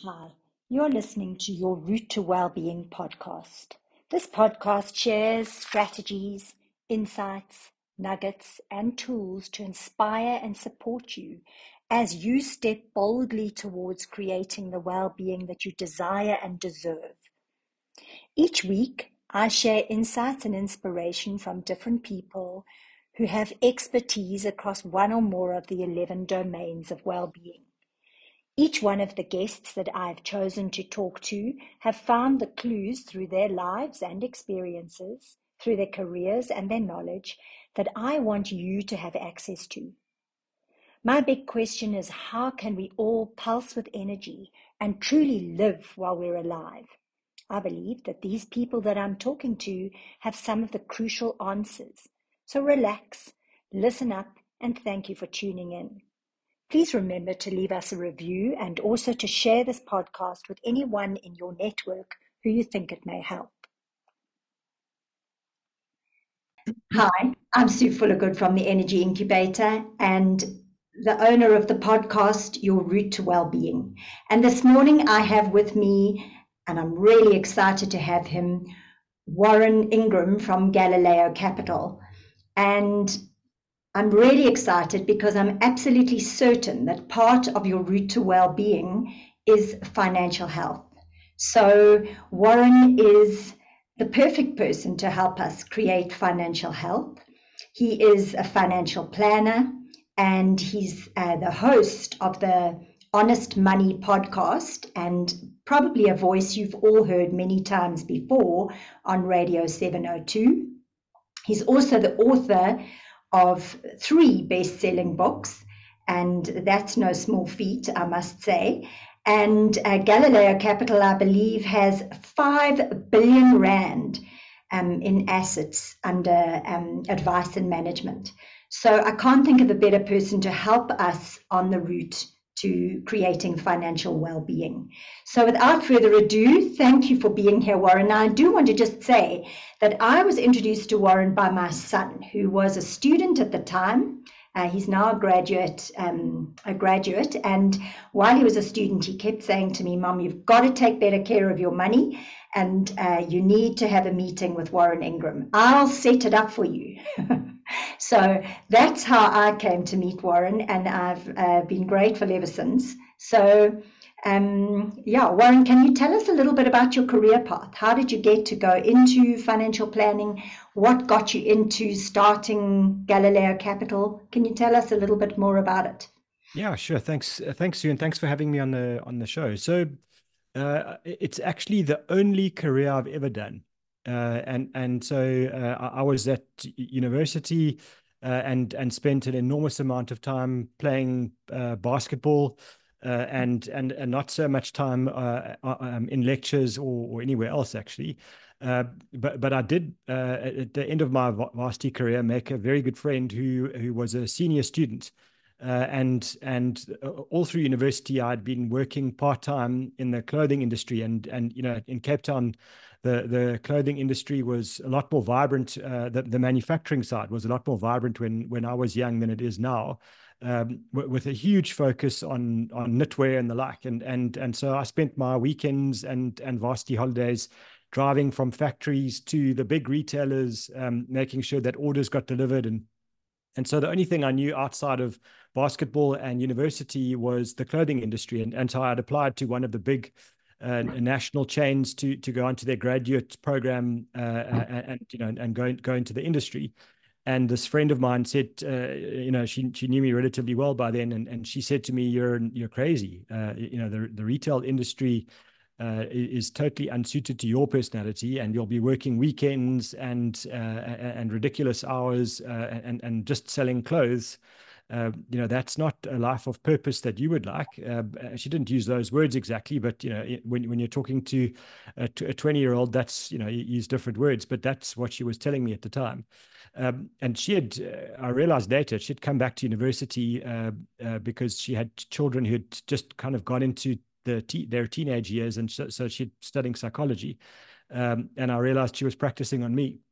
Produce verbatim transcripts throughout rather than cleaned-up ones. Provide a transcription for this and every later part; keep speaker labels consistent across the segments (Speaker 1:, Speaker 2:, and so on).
Speaker 1: Hi, you're listening to your Route to Wellbeing podcast. This podcast shares strategies, insights, nuggets, and tools to inspire and support you as you step boldly towards creating the well-being that you desire and deserve. Each week, I share insights and inspiration from different people who have expertise across one or more of the eleven domains of well-being. Each one of the guests that I've chosen to talk to have found the clues through their lives and experiences, through their careers and their knowledge that I want you to have access to. My big question is, how can we all pulse with energy and truly live while we're alive? I believe that these people that I'm talking to have some of the crucial answers. So relax, listen up, and thank you for tuning in. Please remember to leave us a review and also to share this podcast with anyone in your network who you think it may help. Hi, I'm Sue Fullergood from the Energy Incubator and the owner of the podcast, Your Route to Wellbeing. And this morning I have with me, and I'm really excited to have him, Warren Ingram from Galileo Capital. And I'm really excited because I'm absolutely certain that part of your route to well-being is financial health. So Warren is the perfect person to help us create financial health. He is a financial planner and he's uh, the host of the Honest Money podcast and probably a voice you've all heard many times before on Radio seven oh two. He's also the author of three best-selling books, and that's no small feat, I must say. And uh, Galileo Capital, I believe, has five billion rand um, in assets under um, advice and management. So I can't think of a better person to help us on the route to creating financial well-being. So without further ado, thank you for being here, Warren. Now, I do want to just say that I was introduced to Warren by my son, who was a student at the time. Uh, he's now a graduate, um, a graduate. And while he was a student, he kept saying to me, Mom, you've got to take better care of your money and uh, you need to have a meeting with Warren Ingram. I'll set it up for you. So that's how I came to meet Warren, and I've uh, been grateful ever since. So um, yeah, Warren, can you tell us a little bit about your career path? How did you get to go into financial planning? What got you into starting Galileo Capital? Can you tell us a little bit more about it?
Speaker 2: Yeah, sure. Thanks, uh, thanks, Sue, and thanks for having me on the on the show. So, uh, it's actually the only career I've ever done, uh, and and so uh, I I was at university uh, and and spent an enormous amount of time playing uh, basketball, uh, and and and not so much time uh, uh, um, in lectures or, or anywhere else actually. Uh, but but I did uh, at the end of my varsity career make a very good friend who who was a senior student. Uh, and and uh, all through university, I'd been working part time in the clothing industry, and and you know in Cape Town, the the clothing industry was a lot more vibrant. Uh, the the manufacturing side was a lot more vibrant when when I was young than it is now, um, with a huge focus on on knitwear and the like. And and and so I spent my weekends and and varsity holidays driving from factories to the big retailers, um, making sure that orders got delivered. And and so the only thing I knew outside of basketball and university was the clothing industry. And, and so I'd applied to one of the big uh, national chains to to go into their graduate program uh, and, and you know and go go into the industry. And this friend of mine said, uh, you know, she she knew me relatively well by then, and and she said to me, "You're you're crazy. Uh, you know, the the retail industry uh, is totally unsuited to your personality, and you'll be working weekends and uh, and ridiculous hours uh, and and just selling clothes. Uh, you know, that's not a life of purpose that you would like." Uh, she didn't use those words exactly, but you know, when when you're talking to a twenty-year-old, that's, you know, you use different words, but that's what she was telling me at the time. Um, and she had, uh, I realized later, she'd come back to university uh, uh, because she had children who had just kind of gone into the te their teenage years, and so, so she's studying psychology. Um, and I realized she was practicing on me.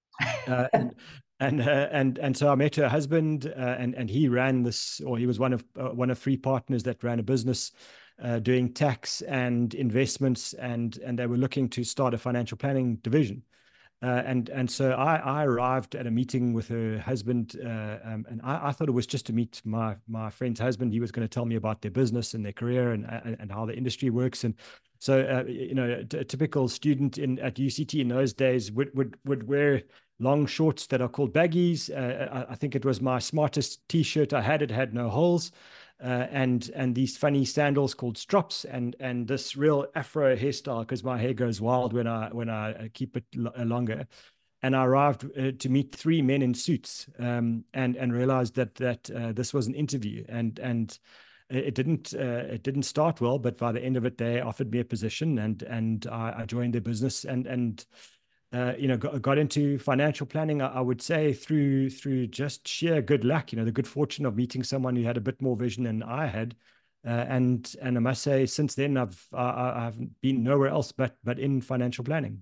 Speaker 2: Uh, and and uh, and and so I met her husband, uh, and and he ran this, or he was one of uh, one of three partners that ran a business uh, doing tax and investments, and and they were looking to start a financial planning division. Uh, and and so I, I arrived at a meeting with her husband, uh, um, and I, I thought it was just to meet my my friend's husband. He was going to tell me about their business and their career and and, and how the industry works. And so uh, you know, a, a typical student in at U C T in those days would would would wear long shorts that are called baggies. Uh, I, I think it was my smartest T-shirt I had. It had no holes. Uh, and and these funny sandals called strops, and and this real afro hairstyle, because my hair goes wild when I when I keep it longer. And I arrived uh, to meet three men in suits, um, and and realized that that uh, this was an interview, and and it didn't uh, it didn't start well, but by the end of it, they offered me a position, and and I, I joined their business, and and uh, you know, got, got into financial planning, I, I would say through through just sheer good luck, you know, the good fortune of meeting someone who had a bit more vision than I had. Uh, and and I must say, since then, I've I, I've been nowhere else but but in financial planning.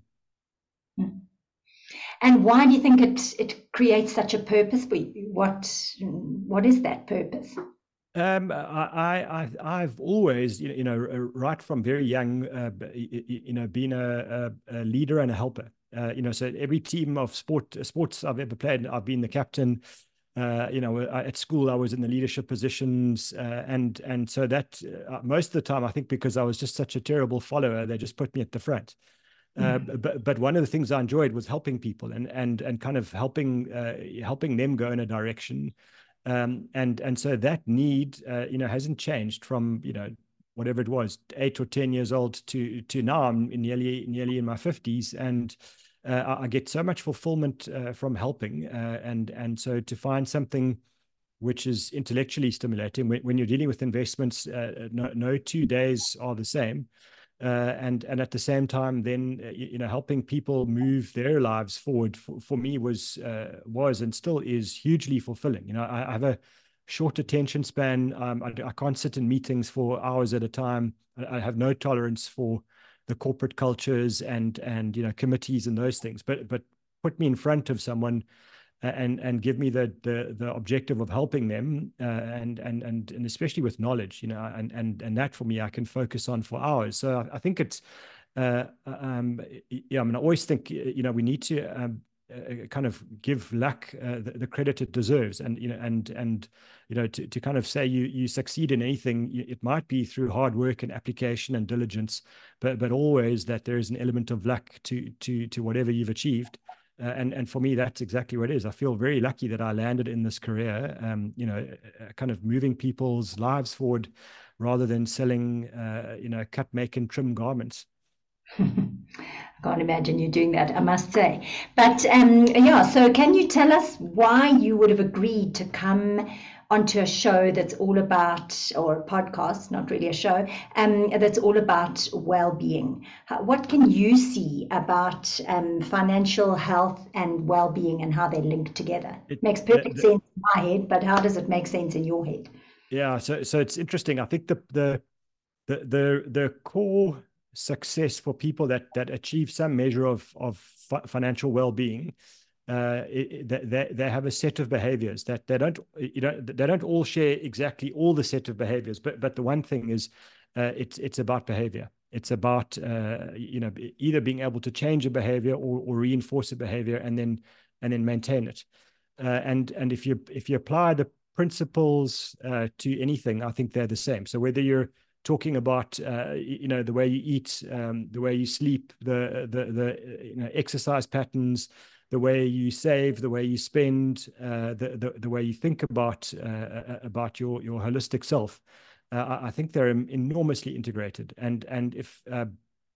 Speaker 1: And why do you think it it creates such a purpose for you? What what is that purpose?
Speaker 2: Um, I, I, I've always, you know, right from very young, uh, you know, been a, a, a leader and a helper. Uh, you know, so every team of sport sports I've ever played, I've been the captain. Uh, you know, at school I was in the leadership positions, uh, and and so that uh, most of the time, I think because I was just such a terrible follower, they just put me at the front. Uh,
Speaker 1: Mm.
Speaker 2: but but one of the things I enjoyed was helping people, and and and kind of helping uh, helping them go in a direction. Um, and and so that need, uh, you know, hasn't changed from, you know, whatever it was, eight or ten years old to to now. I'm in nearly nearly in my fifties, and uh, I get so much fulfillment uh, from helping. Uh, and and so to find something which is intellectually stimulating when, when you're dealing with investments, uh, no no two days are the same. Uh, and and at the same time, then uh, you, you know, helping people move their lives forward for, for me was uh, was and still is hugely fulfilling. You know, I, I have a short attention span. Um, I, I can't sit in meetings for hours at a time. I, I have no tolerance for the corporate cultures and and you know, committees and those things. But but put me in front of someone and and give me the the the objective of helping them, uh, and and and and especially with knowledge, you know, and and and that for me I can focus on for hours. So I, I think it's uh, um, yeah. I mean, I always think, you know, we need to um, uh, kind of give luck uh, the, the credit it deserves, and you know, and and you know, to to kind of say you you succeed in anything, it might be through hard work and application and diligence, but but always that there is an element of luck to to to whatever you've achieved. Uh, and and for me, that's exactly what it is. I feel very lucky that I landed in this career, um, you know, uh, kind of moving people's lives forward rather than selling, uh, you know, cut, make, and trim garments.
Speaker 1: I can't imagine you doing that, I must say. But um, yeah, so can you tell us why you would have agreed to come onto a show that's all about, or a podcast, not really a show, um, that's all about well-being? What can you see about um, financial health and well-being and how they link together? It makes perfect the, the, sense in my head, but how does it make sense in your head?
Speaker 2: Yeah, so so it's interesting. I think the the the the, the core success for people that that achieve some measure of of financial well-being, uh, it, they, they have a set of behaviors that they don't, you know, they don't all share exactly all the set of behaviors, but but the one thing is, uh, it's it's about behavior. It's about uh, you know, either being able to change a behavior or, or reinforce a behavior and then and then maintain it. Uh, and and if you if you apply the principles uh, to anything, I think they're the same. So whether you're talking about uh, you know, the way you eat, um, the way you sleep, the the the you know, exercise patterns, the way you save, the way you spend, uh, the, the the way you think about uh, about your your holistic self, uh, I think they're enormously integrated. And and if uh,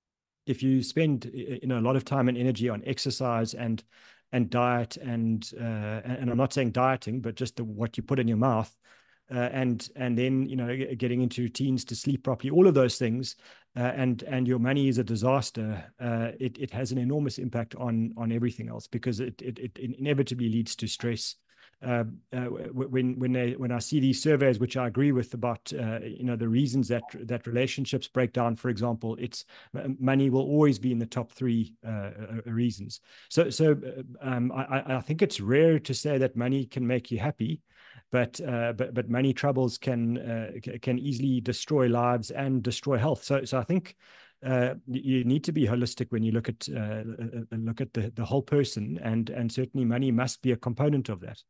Speaker 2: if you spend, you know, a lot of time and energy on exercise and and diet and uh, and I'm not saying dieting, but just the, what you put in your mouth, uh, and and then, you know, getting into routines to sleep properly, all of those things, uh, and and your money is a disaster, uh, it it has an enormous impact on on everything else, because it it, it inevitably leads to stress. Uh, uh, when when they when I see these surveys, which I agree with, about uh, you know, the reasons that that relationships break down, for example, it's money will always be in the top three uh, reasons. So so um, I, I think it's rare to say that money can make you happy. but uh, but but money troubles can uh, can easily destroy lives and destroy health. So so I think uh, you need to be holistic when you look at uh, look at the the whole person, and and certainly money must be a component of that.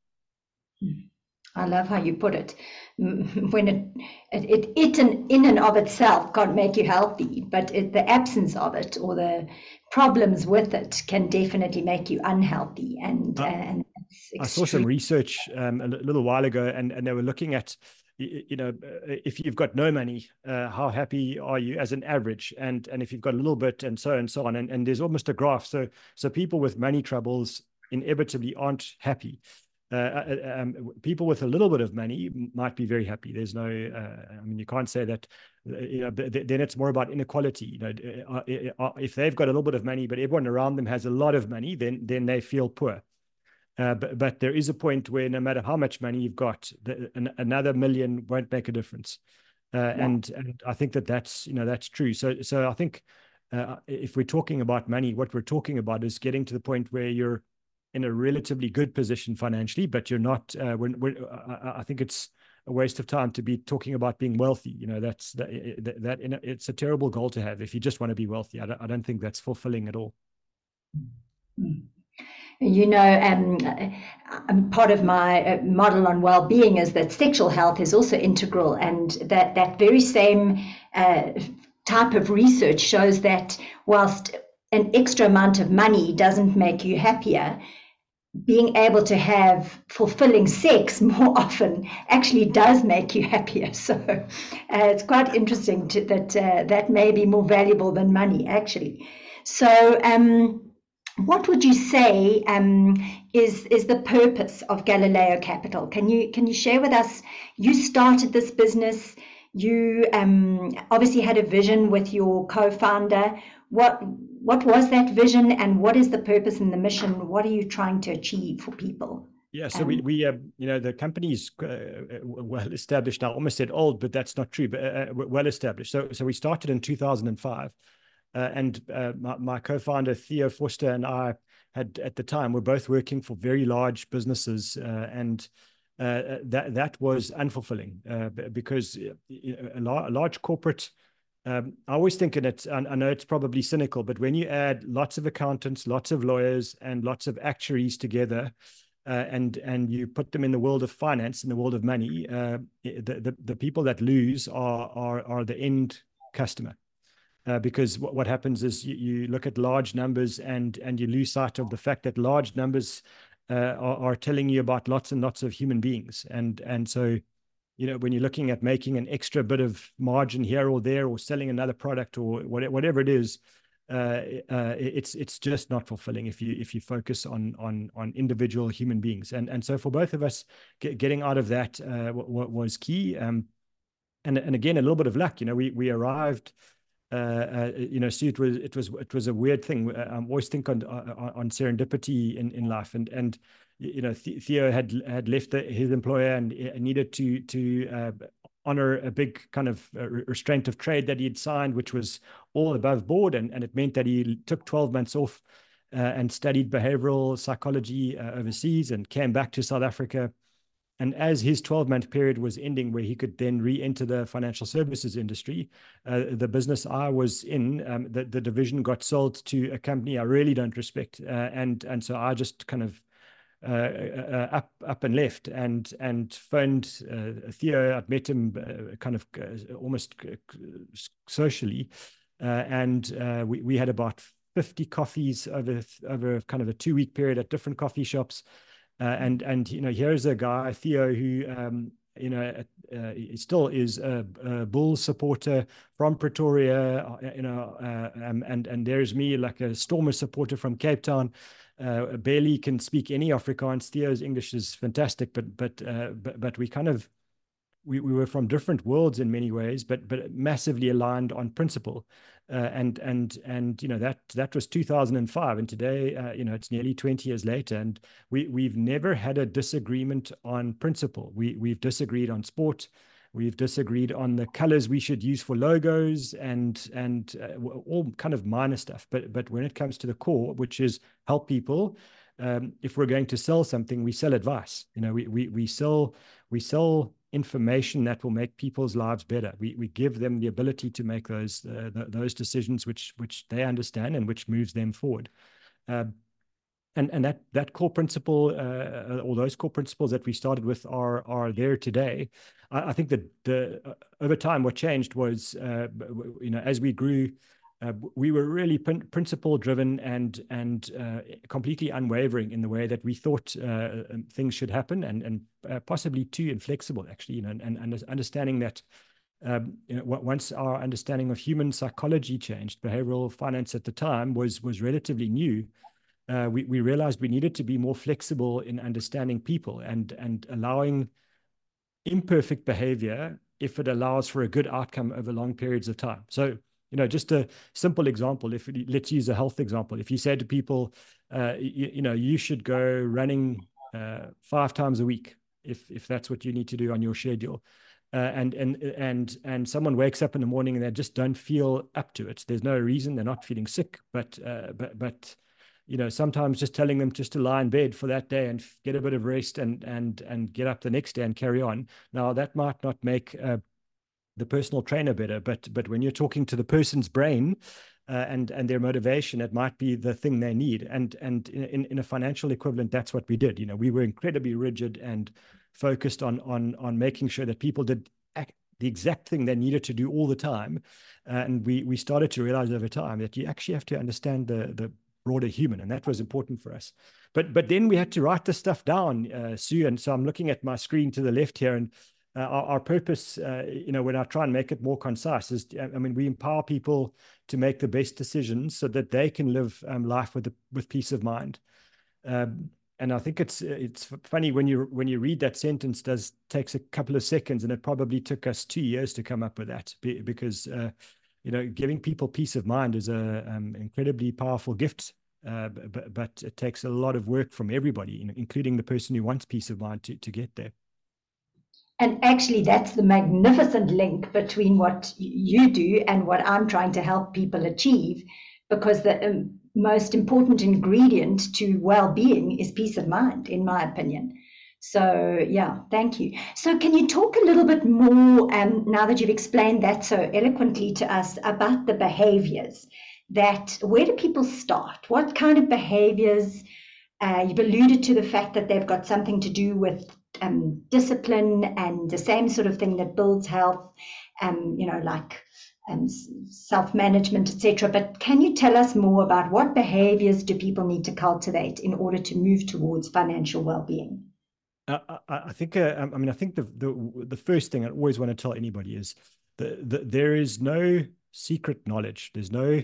Speaker 1: I love how you put it. When it it, it, it in, in and of itself can't make you healthy, but it, the absence of it or the problems with it can definitely make you unhealthy. And,
Speaker 2: Uh,
Speaker 1: and
Speaker 2: I saw some research um, a little while ago, and, and they were looking at, you know, if you've got no money, uh, how happy are you as an average? And and if you've got a little bit, and so and so on. And, and there's almost a graph. So so people with money troubles inevitably aren't happy. Uh, um, people with a little bit of money might be very happy. There's no, uh, I mean, you can't say that, you know, then it's more about inequality. You know, if they've got a little bit of money, but everyone around them has a lot of money, then then they feel poor. Uh, but, but there is a point where no matter how much money you've got, the, an, another million won't make a difference. Uh, yeah. and, and I think that that's, you know, that's true. So, so I think uh, if we're talking about money, what we're talking about is getting to the point where you're in a relatively good position financially, but you're not, uh, when, when, uh, I think it's a waste of time to be talking about being wealthy. You know, that's that, that, that it's a terrible goal to have if you just want to be wealthy. I don't, I don't think that's fulfilling at all.
Speaker 1: Mm-hmm. You know, um, part of my model on well-being is that sexual health is also integral, and that that very same uh, type of research shows that whilst an extra amount of money doesn't make you happier, being able to have fulfilling sex more often actually does make you happier. So uh, it's quite interesting to, that uh, that may be more valuable than money, actually. So um, what would you say um, is is the purpose of Galileo Capital? Can you can you share with us? You started this business. You um, obviously had a vision with your co-founder. What what was that vision, and what is the purpose and the mission? What are you trying to achieve for people?
Speaker 2: Yeah, so um, we, we uh, you know, the company's uh, well established now. I almost said old, but that's not true, but uh, well established. So, so we started in two thousand five, uh, and uh, my, my co-founder, Theo Forster, and I had, at the time, were both working for very large businesses, uh, and uh, that, that was unfulfilling uh, because you know, a, lar- a large corporate, Um, I always think in it, and I know it's probably cynical, but when you add lots of accountants, lots of lawyers, and lots of actuaries together, uh, and and you put them in the world of finance, in the world of money, uh, the, the the people that lose are are are the end customer, uh, because what, what happens is you, you look at large numbers and and you lose sight of the fact that large numbers uh, are, are telling you about lots and lots of human beings, and and so. You know, when you're looking at making an extra bit of margin here or there, or selling another product, or whatever it is, uh, uh, it's it's just not fulfilling if you if you focus on on on individual human beings. And and so for both of us, get, getting out of that uh, w- was key. Um, and and again, a little bit of luck. You know, we we arrived. Uh, uh, you know, see, it was it was it was a weird thing. I always think on on, on serendipity in, in life, and and you know, Theo had had left the, his employer and needed to to uh, honor a big kind of restraint of trade that he had signed, which was all above board, and and it meant that he took twelve months off uh, and studied behavioral psychology uh, overseas, and came back to South Africa. And as his twelve-month period was ending, where he could then re-enter the financial services industry, uh, the business I was in, um, the, the division got sold to a company I really don't respect. Uh, and and so I just kind of uh, uh, up up and left, and and phoned uh, Theo. I'd met him uh, kind of uh, almost socially, uh, and uh, we, we had about fifty coffees over, over kind of a two-week period at different coffee shops. Uh, and and you know, here's a guy, Theo, who um, you know uh, he still is a, a Bulls supporter from Pretoria. You know, uh, um, and and there's me, like a Stormers supporter from Cape Town. Uh, barely can speak any Afrikaans. Theo's English is fantastic, but but uh, but but we kind of we, we were from different worlds in many ways, but but massively aligned on principle. Uh, and and and you know, that that was two thousand five, and today uh, you know, it's nearly twenty years later, and we we've never had a disagreement on principle. We we've disagreed on sport, we've disagreed on the colors we should use for logos, and and uh, all kind of minor stuff. But but when it comes to the core, which is help people, um, if we're going to sell something, we sell advice. You know, we we we sell we sell information that will make people's lives better. We we give them the ability to make those uh, th those decisions which which they understand and which moves them forward. Uh, and and that that core principle, uh, or those core principles that we started with, are are there today. I, I think that the uh, over time, what changed was, uh, you know, as we grew, uh, we were really principle driven and and uh, completely unwavering in the way that we thought uh, things should happen, and and uh, possibly too inflexible, actually, you know, and, and understanding that. Um, you know, once our understanding of human psychology changed, behavioral finance at the time was was relatively new. Uh, we, we realized we needed to be more flexible in understanding people and, and allowing imperfect behavior if it allows for a good outcome over long periods of time. So, you know, just a simple example, if it, let's use a health example. If you say to people, uh, you, you know, you should go running uh, five times a week, if, if that's what you need to do on your schedule. Uh, and and and and someone wakes up in the morning and they just don't feel up to it. There's no reason. They're not feeling sick, but uh, but but you know, sometimes just telling them just to lie in bed for that day and get a bit of rest and and and get up the next day and carry on. Now, that might not make uh, the personal trainer better, but but when you're talking to the person's brain uh, and and their motivation, it might be the thing they need. And and in in a financial equivalent, that's what we did. You know, we were incredibly rigid and focused on on on making sure that people did act, the exact thing they needed to do all the time. Uh, and we we started to realize over time that you actually have to understand the the broader human, and that was important for us. But but then we had to write this stuff down, uh, Sue, and so I'm looking at my screen to the left here, and uh, our, our purpose, uh, you know, when I try and make it more concise, is, I mean, we empower people to make the best decisions so that they can live um, life with, the, with peace of mind. Um, and I think it's it's funny when you when you read that sentence, does takes a couple of seconds, and it probably took us two years to come up with that, because uh, you know, giving people peace of mind is a um, incredibly powerful gift, uh, but, but it takes a lot of work from everybody, you know, including the person who wants peace of mind, to, to get there.
Speaker 1: And actually, that's the magnificent link between what you do and what I'm trying to help people achieve, because the um, most important ingredient to well-being is peace of mind, in my opinion. So yeah, thank you. So can you talk a little bit more, um, now that you've explained that so eloquently to us, about the behaviors that, where do people start? What kind of behaviors? Uh, you've alluded to the fact that they've got something to do with um, discipline and the same sort of thing that builds health, um, you know, like um, self-management, et cetera. But can you tell us more about what behaviors do people need to cultivate in order to move towards financial well-being?
Speaker 2: I, I think, uh, I mean, I think the, the the first thing I always want to tell anybody is that the, there is no secret knowledge. There's no,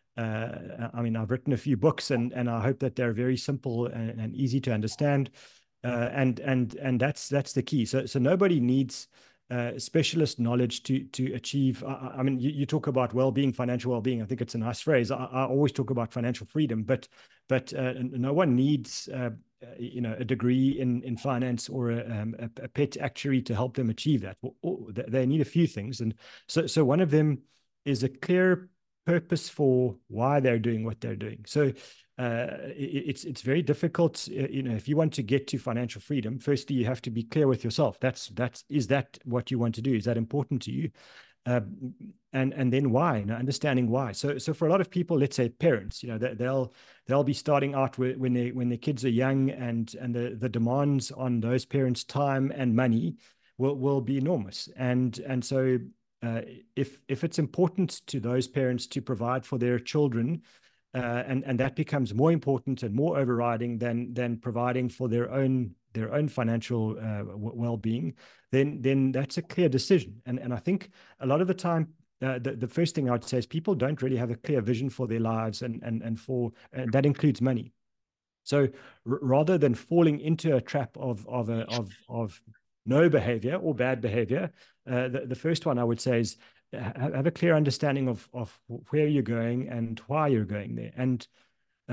Speaker 2: uh, I mean, I've written a few books, and and I hope that they're very simple and, and easy to understand, uh, and and and that's that's the key. So so nobody needs uh, specialist knowledge to to achieve. I, I mean, you, you talk about well-being, financial well-being. I think it's a nice phrase. I, I always talk about financial freedom, but but uh, no one needs. Uh, you know, a degree in, in finance or a, um, a, a pet actuary to help them achieve that. They need a few things. And so, so one of them is a clear purpose for why they're doing what they're doing. So uh, it, it's, it's very difficult. You know, if you want to get to financial freedom, firstly, you have to be clear with yourself. That's, that's, is that what you want to do? Is that important to you? Uh, and and then why? You know, understanding why. So so for a lot of people, let's say parents, you know, they, they'll they'll be starting out with, when they when their kids are young, and and the the demands on those parents' time and money will will be enormous. And and so uh, if if it's important to those parents to provide for their children, uh, and and that becomes more important and more overriding than than providing for their own their own financial uh, well-being, then then that's a clear decision. And and I think a lot of the time, uh, the, the first thing I would say is people don't really have a clear vision for their lives, and and and for and that includes money. So rather than falling into a trap of of a, of of no behavior or bad behavior, uh, the, the first one I would say is have, have a clear understanding of of where you're going and why you're going there. And uh,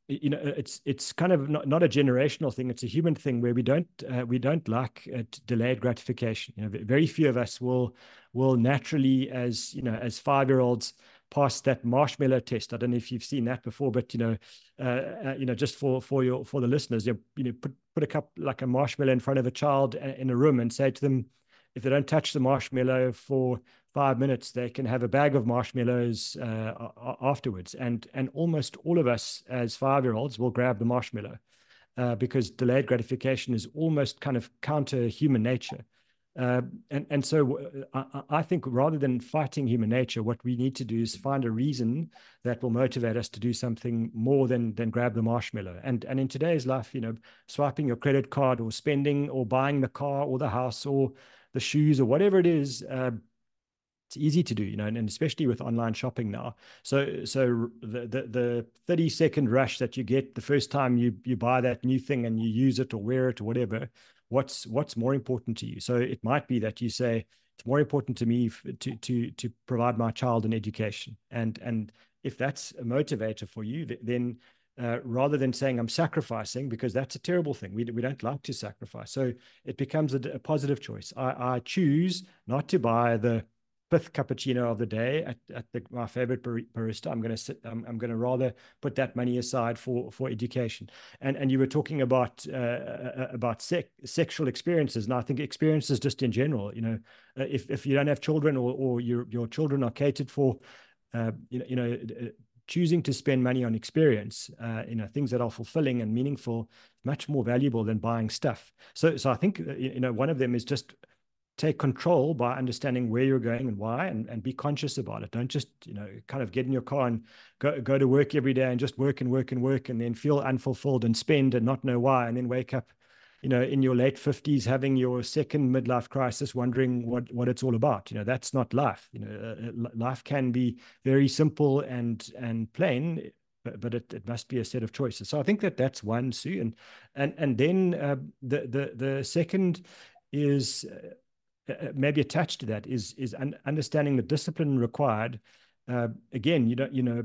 Speaker 2: you know, it's it's kind of not, not a generational thing. It's a human thing where we don't uh, we don't like uh, delayed gratification. You know, very few of us will will naturally, as you know, as five year olds, pass that marshmallow test. I don't know if you've seen that before, but you know, uh, uh, you know, just for for your for the listeners, you know, you know, put put a cup like a marshmallow in front of a child in a room and say to them, if they don't touch the marshmallow for five minutes, they can have a bag of marshmallows uh, afterwards. And and almost all of us as five-year-olds will grab the marshmallow uh, because delayed gratification is almost kind of counter human nature. Uh, and, and so I, I think rather than fighting human nature, what we need to do is find a reason that will motivate us to do something more than than grab the marshmallow. And and in today's life, you know, swiping your credit card or spending or buying the car or the house or the shoes or whatever it is, uh, it's easy to do, you know, and, and especially with online shopping now. So, so the, the the thirty second rush that you get the first time you you buy that new thing and you use it or wear it or whatever, what's what's more important to you? So it might be that you say it's more important to me to to to provide my child an education, and and if that's a motivator for you, then uh, rather than saying I'm sacrificing, because that's a terrible thing. We, we don't like to sacrifice. So it becomes a, a positive choice. I, I choose not to buy the fifth cappuccino of the day at, at the, my favorite barista. I'm going to sit, I'm, I'm going to rather put that money aside for, for education. And, and you were talking about, uh, about sec, sexual experiences. And I think experiences just in general, you know, uh, if, if you don't have children or, or your, your children are catered for, uh, you know, you know, choosing to spend money on experience, uh, you know, things that are fulfilling and meaningful, much more valuable than buying stuff. So, so I think, you know, one of them is just take control by understanding where you're going and why, and, and be conscious about it. Don't just, you know, kind of get in your car and go, go to work every day and just work and work and work and then feel unfulfilled and spend and not know why, and then wake up, you know, in your late fifties, having your second midlife crisis, wondering what, what it's all about. You know, that's not life. You know, uh, life can be very simple and, and plain, but, but it, it must be a set of choices. So I think that that's one, Sue. And, and, and then uh, the, the, the second is, uh, Uh, maybe attached to that is is un understanding the discipline required. Uh, again, you don't, you know,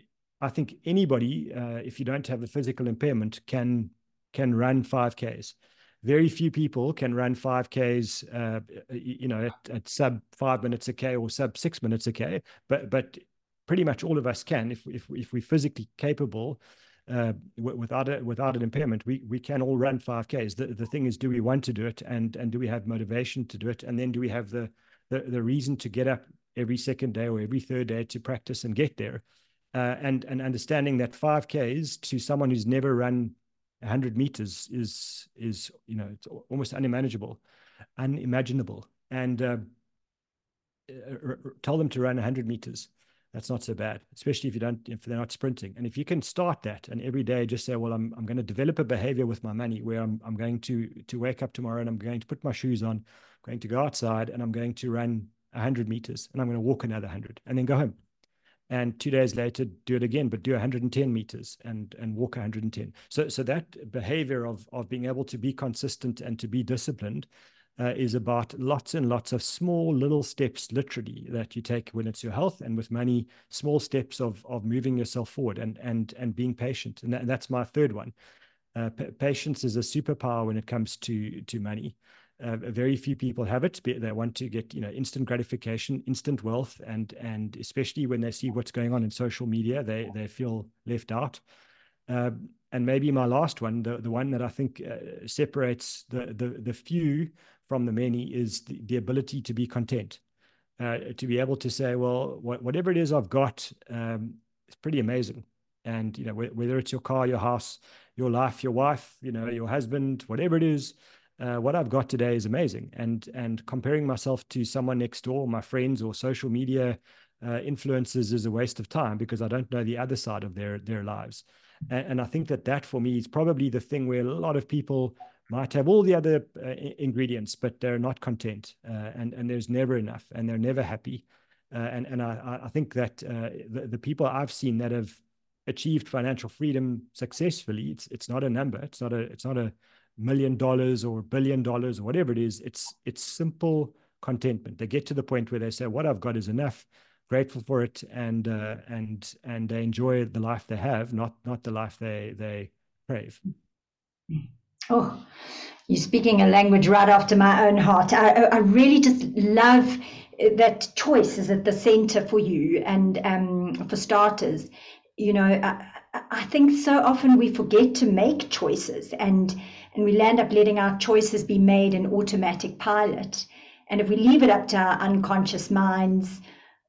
Speaker 2: I think anybody, uh, if you don't have a physical impairment, can can run five Ks. Very few people can run five Ks, uh, you know, at, at sub five minutes a K or sub six minutes a K. But but pretty much all of us can, if if if we're physically capable. Uh, without a, without an impairment, we we can all run five Ks. The the thing is, do we want to do it, and and do we have motivation to do it, and then do we have the the, the reason to get up every second day or every third day to practice and get there, uh, and and understanding that five Ks to someone who's never run one hundred meters is is you know, it's almost unmanageable, unimaginable, and uh, tell them to run one hundred meters. That's not so bad, especially if you don't, if they're not sprinting. And if you can start that and every day just say, well, I'm, I'm going to develop a behavior with my money where I'm, I'm going to, to wake up tomorrow and I'm going to put my shoes on, I'm going to go outside and I'm going to run one hundred meters and I'm going to walk another one hundred and then go home. And two days later, do it again, but do one hundred ten meters and, and walk one hundred ten. So, so that behavior of, of being able to be consistent and to be disciplined Uh, is about lots and lots of small little steps, literally, that you take when it's your health, and with money, small steps of of moving yourself forward and and and being patient. And, that, and that's my third one. Uh, patience is a superpower when it comes to to money. Uh, very few people have it. They want to get, you know, instant gratification, instant wealth, and and especially when they see what's going on in social media, they they feel left out. Uh, and maybe my last one, the, the one that I think uh, separates the, the, the few from the many, is the, the ability to be content, uh, to be able to say, well, wh whatever it is I've got, um, it's pretty amazing. And, you know, wh whether it's your car, your house, your life, your wife, you know, your husband, whatever it is, uh, what I've got today is amazing. And, and comparing myself to someone next door, my friends or social media uh, influencers, is a waste of time, because I don't know the other side of their, their lives. And, and I think that that for me is probably the thing where a lot of people might have all the other uh, ingredients, but they're not content, uh, and, and there's never enough, and they're never happy. Uh, and and I, I think that uh, the, the people I've seen that have achieved financial freedom successfully, it's it's not a number, it's not a it's not a million dollars or a billion dollars or whatever it is. It's it's simple contentment. They get to the point where they say, what I've got is enough. grateful for it, and uh, and and they enjoy the life they have, not not the life they they crave.
Speaker 1: Oh, you're speaking a language right after my own heart. I, I really just love that choice is at the center for you. And um, for starters, you know, I, I think so often we forget to make choices, and and we land up letting our choices be made in automatic pilot. And if we leave it up to our unconscious minds,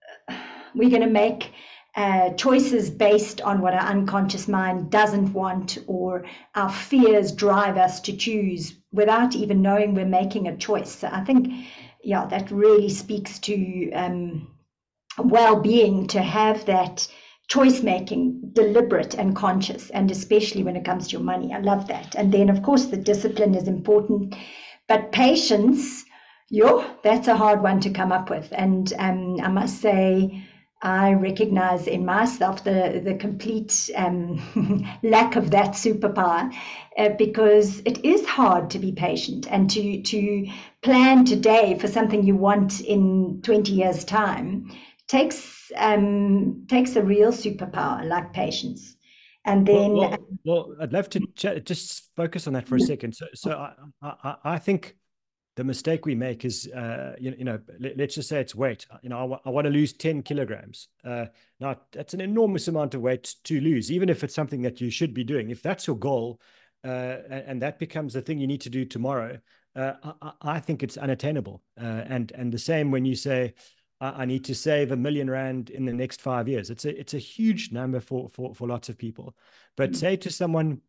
Speaker 1: we're going to make uh, choices based on what our unconscious mind doesn't want, or our fears drive us to choose without even knowing we're making a choice. So I think, yeah, that really speaks to um, well-being, to have that choice making deliberate and conscious, and especially when it comes to your money. I love that. And then, of course, the discipline is important, but patience, yo, that's a hard one to come up with. And um, I must say, I recognize in myself the, the complete um, lack of that superpower, uh, because it is hard to be patient and to, to plan today for something you want in twenty years' time takes um, takes a real superpower like patience. And
Speaker 2: Well,
Speaker 1: then,
Speaker 2: well, well, I'd love to ch- just focus on that for a second. So, so I, I, I think the mistake we make is, uh, you, you know, let, us just say it's weight. You know, I, I want to lose ten kilograms. Uh, now, that's an enormous amount of weight to lose, even if it's something that you should be doing. If that's your goal, uh, and, and that becomes the thing you need to do tomorrow, uh, I, I think it's unattainable. Uh, and and the same when you say, I, I need to save a million rand in the next five years. It's a it's a huge number for for for lots of people. But say to someone,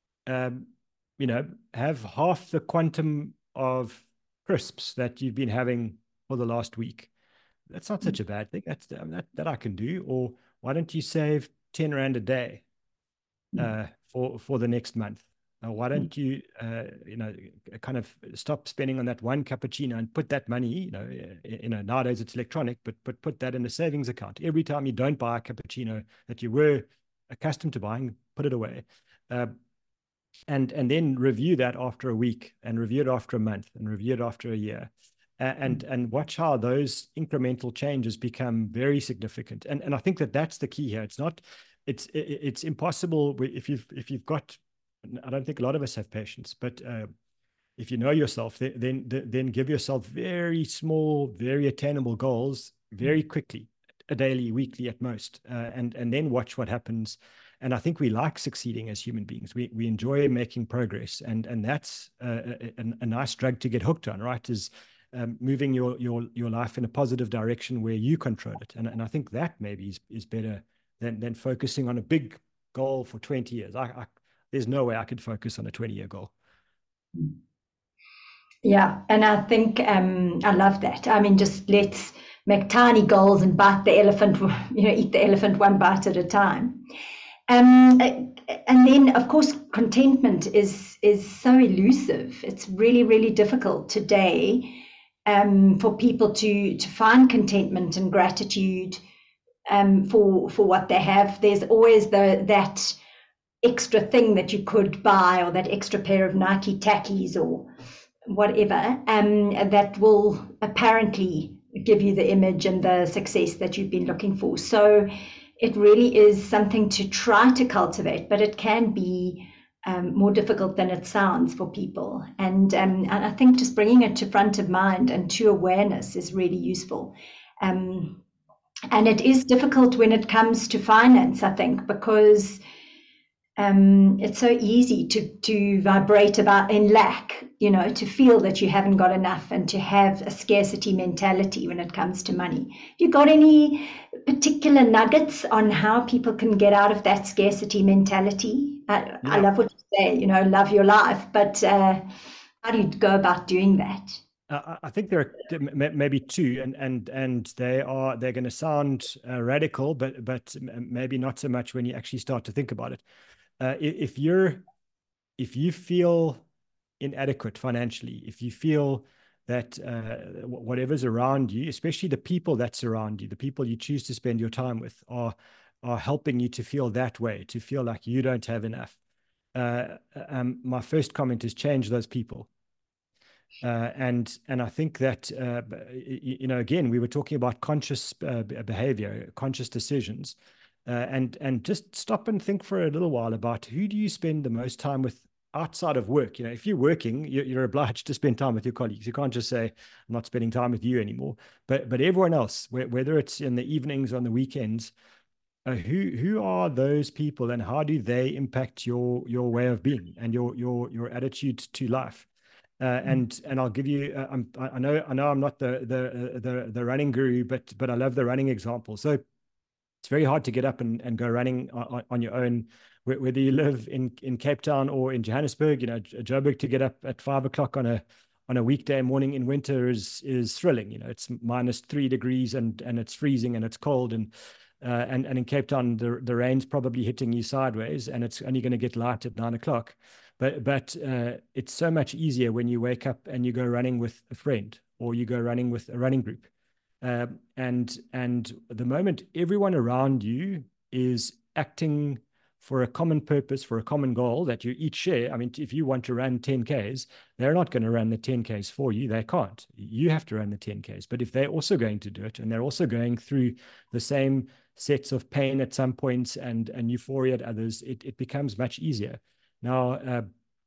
Speaker 2: um, you know, have half the quantum of crisps that you've been having for the last week. That's not such a bad thing. That's um, that that I can do. Or why don't you save ten rand a day uh, for for the next month? Uh, why don't you, uh, you know, kind of stop spending on that one cappuccino and put that money, you know, you know, nowadays it's electronic, but but put that in a savings account. Every time you don't buy a cappuccino that you were accustomed to buying, put it away. Uh, and and then review that after a week, and review it after a month, and review it after a year, and and watch how those incremental changes become very significant. And and I think that that's the key here. It's not, it's it's impossible if you've if you've got, I don't think a lot of us have patience, but uh, if you know yourself, then then give yourself very small, very attainable goals very quickly, a daily, weekly at most, uh, and and then watch what happens. And I think we like succeeding as human beings. We we enjoy making progress, and and that's a, a, a nice drug to get hooked on, right? Is um, moving your your your life in a positive direction where you control it. And and I think that maybe is is better than than focusing on a big goal for twenty years. I, I there's no way I could focus on a twenty year goal.
Speaker 1: Yeah, and I think um, I love that. I mean, just let's make tiny goals and bite the elephant, you know, eat the elephant one bite at a time. Um, and then, of course, contentment is is so elusive. It's really, really difficult today um, for people to to find contentment and gratitude um, for for what they have. There's always the that extra thing that you could buy, or that extra pair of Nike tackies, or whatever, um, that will apparently give you the image and the success that you've been looking for. So it really is something to try to cultivate, but it can be um, more difficult than it sounds for people. And, um, and I think just bringing it to front of mind and to awareness is really useful. Um, and it is difficult when it comes to finance, I think, because um, it's so easy to to vibrate about in lack, you know, to feel that you haven't got enough, and to have a scarcity mentality when it comes to money. You got any particular nuggets on how people can get out of that scarcity mentality? I, I
Speaker 2: Yeah.
Speaker 1: love what you say, you know, love your life, but uh, how do you go about doing that?
Speaker 2: Uh, I think there are maybe two, and and and they are they're going to sound uh, radical, but but maybe not so much when you actually start to think about it. Uh, if you're if you feel inadequate financially, if you feel that uh, whatever's around you, especially the people that surround you, the people you choose to spend your time with, are are helping you to feel that way, to feel like you don't have enough. Uh, um, my first comment is change those people. Uh, and and I think that uh, you, you know, again, we were talking about conscious uh, behavior, conscious decisions, uh, and and just stop and think for a little while about who do you spend the most time with outside of work. You know, if you're working, you're, you're obliged to spend time with your colleagues. You can't just say, "I'm not spending time with you anymore." But but everyone else, whether it's in the evenings or on the weekends, uh, who who are those people, and how do they impact your your way of being and your your your attitude to life? Uh, and and I'll give you. Uh, I'm, I know I know I'm not the the uh, the the running guru, but but I love the running example. So it's very hard to get up and, and go running on, on your own, whether you live in in Cape Town or in Johannesburg. You know, Joburg, to get up at five o'clock on a on a weekday morning in winter is is thrilling. You know, it's minus three degrees and and it's freezing and it's cold, and uh, and and in Cape Town the the rain's probably hitting you sideways, and it's only going to get light at nine o'clock. But but uh, it's so much easier when you wake up and you go running with a friend, or you go running with a running group. Uh, and and the moment everyone around you is acting for a common purpose, for a common goal that you each share. I mean, if you want to run ten Ks, they're not going to run the ten Ks for you. They can't. You have to run the ten Ks. But if they're also going to do it, and they're also going through the same sets of pain at some points and, and euphoria at others, it, it becomes much easier. Now, uh,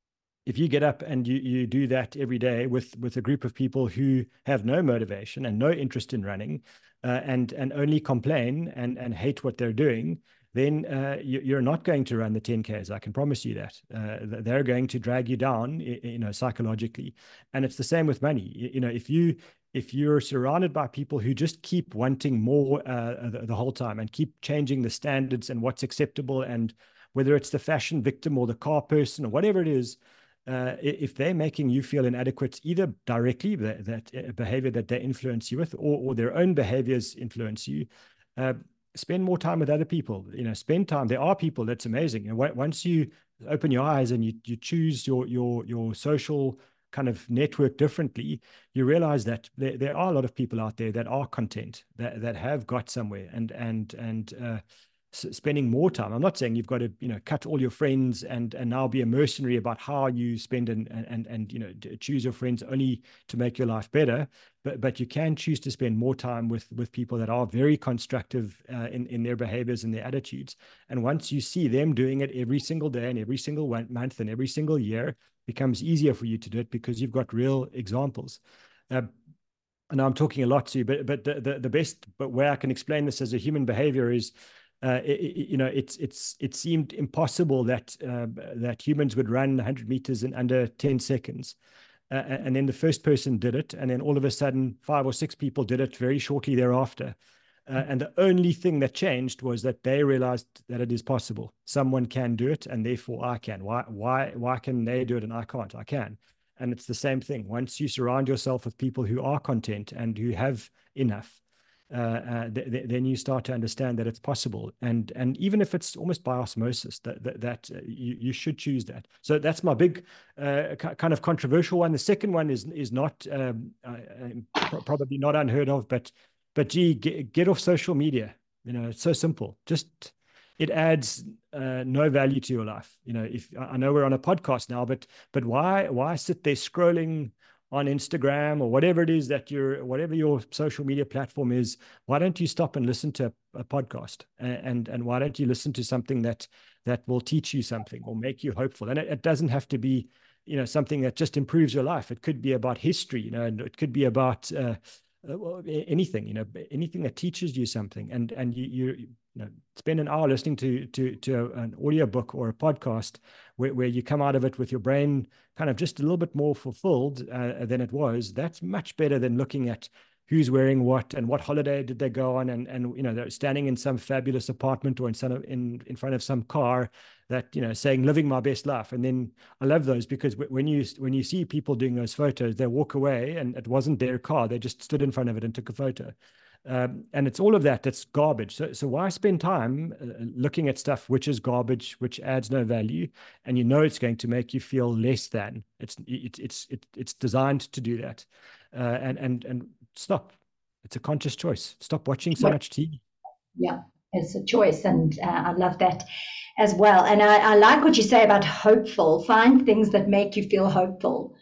Speaker 2: if you get up and you you do that every day with with a group of people who have no motivation and no interest in running, uh, and and only complain and and hate what they're doing, then uh, you, you're not going to run the ten Ks. I can promise you that. Uh, they're going to drag you down, you know, psychologically. And it's the same with money. You, you know, if you if you're surrounded by people who just keep wanting more uh, the, the whole time and keep changing the standards and what's acceptable, and whether it's the fashion victim or the car person or whatever it is, uh, if they're making you feel inadequate, either directly, that, that behavior that they influence you with, or, or their own behaviors influence you, uh, spend more time with other people. You know, spend time. There are people that's amazing. And once you open your eyes and you you choose your your your social kind of network differently, you realize that there, there are a lot of people out there that are content, that that have got somewhere, and and and uh, spending more time. I'm not saying you've got to, you know, cut all your friends and and now be a mercenary about how you spend and and and you know, choose your friends only to make your life better. But but you can choose to spend more time with with people that are very constructive uh, in in their behaviors and their attitudes. And once you see them doing it every single day and every single one, month and every single year, it becomes easier for you to do it because you've got real examples. Uh, and I'm talking a lot to you, but but the, the the best but way I can explain this as a human behavior is, Uh, it, you know, it's it's it seemed impossible that uh, that humans would run one hundred meters in under ten seconds, uh, and then the first person did it, and then all of a sudden, five or six people did it very shortly thereafter, uh, and the only thing that changed was that they realized that it is possible. Someone can do it, and therefore I can. Why why why can they do it and I can't? I can, and it's the same thing. Once you surround yourself with people who are content and who have enough, Uh, uh, th th then you start to understand that it's possible, and and even if it's almost by osmosis, that that, that uh, you you should choose that. So that's my big uh, kind of controversial one. The second one is is not um, uh, probably not unheard of, but but gee, get, get off social media. You know, it's so simple. Just it adds uh, no value to your life. You know, if I know we're on a podcast now, but but why why sit there scrolling on Instagram or whatever it is that you're, whatever your social media platform is? Why don't you stop and listen to a, a podcast? And, and, and why don't you listen to something that, that will teach you something or make you hopeful? And it, it doesn't have to be, you know, something that just improves your life. It could be about history, you know, and it could be about uh, uh, well, anything, you know, anything that teaches you something. And, and you, you, you know, spend an hour listening to, to, to an audio book or a podcast where, where you come out of it with your brain kind of just a little bit more fulfilled uh, than it was. That's much better than looking at who's wearing what and what holiday did they go on, and and you know, they're standing in some fabulous apartment or in some in in front of some car that, you know, saying living my best life. And then I love those, because when you when you see people doing those photos, they walk away and it wasn't their car, they just stood in front of it and took a photo. Um, and it's all of that that's garbage. So, so why spend time uh, looking at stuff which is garbage, which adds no value, and you know it's going to make you feel less than? It's it, it's it, it's designed to do that, uh, and and and stop. It's a conscious choice. Stop watching so much T V.
Speaker 1: Yeah, it's a choice, and uh, I love that as well. And I, I like what you say about hopeful. Find things that make you feel hopeful.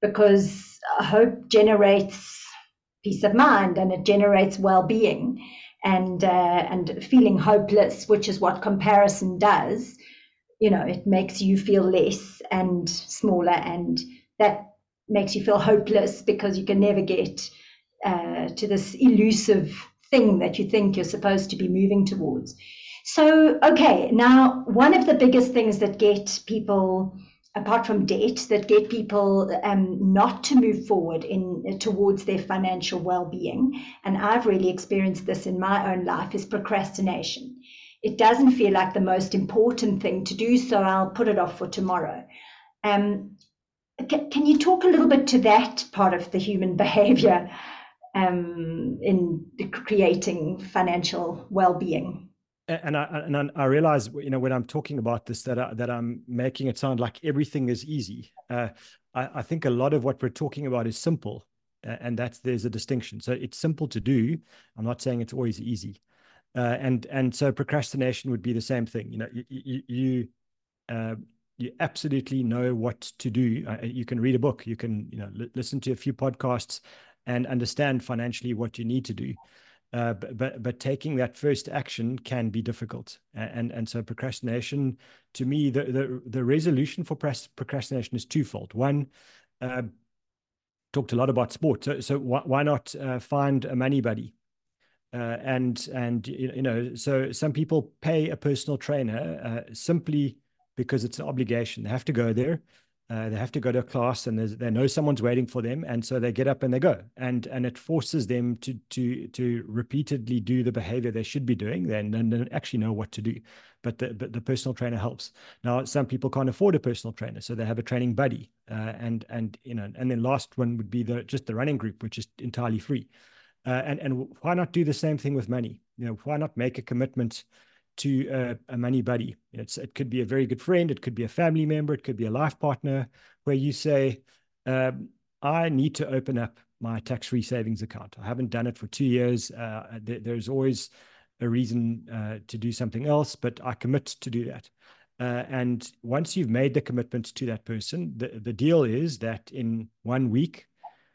Speaker 1: because hope generates peace of mind and it generates well-being, and uh, and feeling hopeless, which is what comparison does, you know, it makes you feel less and smaller, and that makes you feel hopeless because you can never get uh, to this elusive thing that you think you're supposed to be moving towards. So, okay, now one of the biggest things that get people, apart from debt, that get people um, not to move forward in towards their financial well-being, and I've really experienced this in my own life, is procrastination. It doesn't feel like the most important thing to do, so I'll put it off for tomorrow. Um, can, can you talk a little bit to that part of the human behavior um, in creating financial well-being?
Speaker 2: And I and I realize, you know, when I'm talking about this, that I, that I'm making it sound like everything is easy. Uh, I, I think a lot of what we're talking about is simple, uh, and that's there's a distinction. So it's simple to do. I'm not saying it's always easy, uh, and and so procrastination would be the same thing. You know, you you you, uh, you absolutely know what to do. Uh, you can read a book. You can you know l- listen to a few podcasts, and understand financially what you need to do. Uh, but, but but taking that first action can be difficult, and and so procrastination, to me, the the, the resolution for procrastination is twofold. One, uh, talked a lot about sport, so so why, why not uh, find a money buddy, uh, and and you know, so some people pay a personal trainer uh, simply because it's an obligation. They have to go there. Uh, they have to go to a class, and they know someone's waiting for them, and so they get up and they go, and and it forces them to to to repeatedly do the behavior they should be doing. Then and don't actually know what to do, but the but the personal trainer helps. Now, some people can't afford a personal trainer, so they have a training buddy, uh, and and you know, and then last one would be the just the running group, which is entirely free. Uh, and and why not do the same thing with money? You know, why not make a commitment to uh, a money buddy? It's, it could be a very good friend, it could be a family member, it could be a life partner, where you say, um, I need to open up my tax-free savings account. I haven't done it for two years. Uh, th there's always a reason uh, to do something else, but I commit to do that. Uh, and once you've made the commitment to that person, the, the deal is that in one week,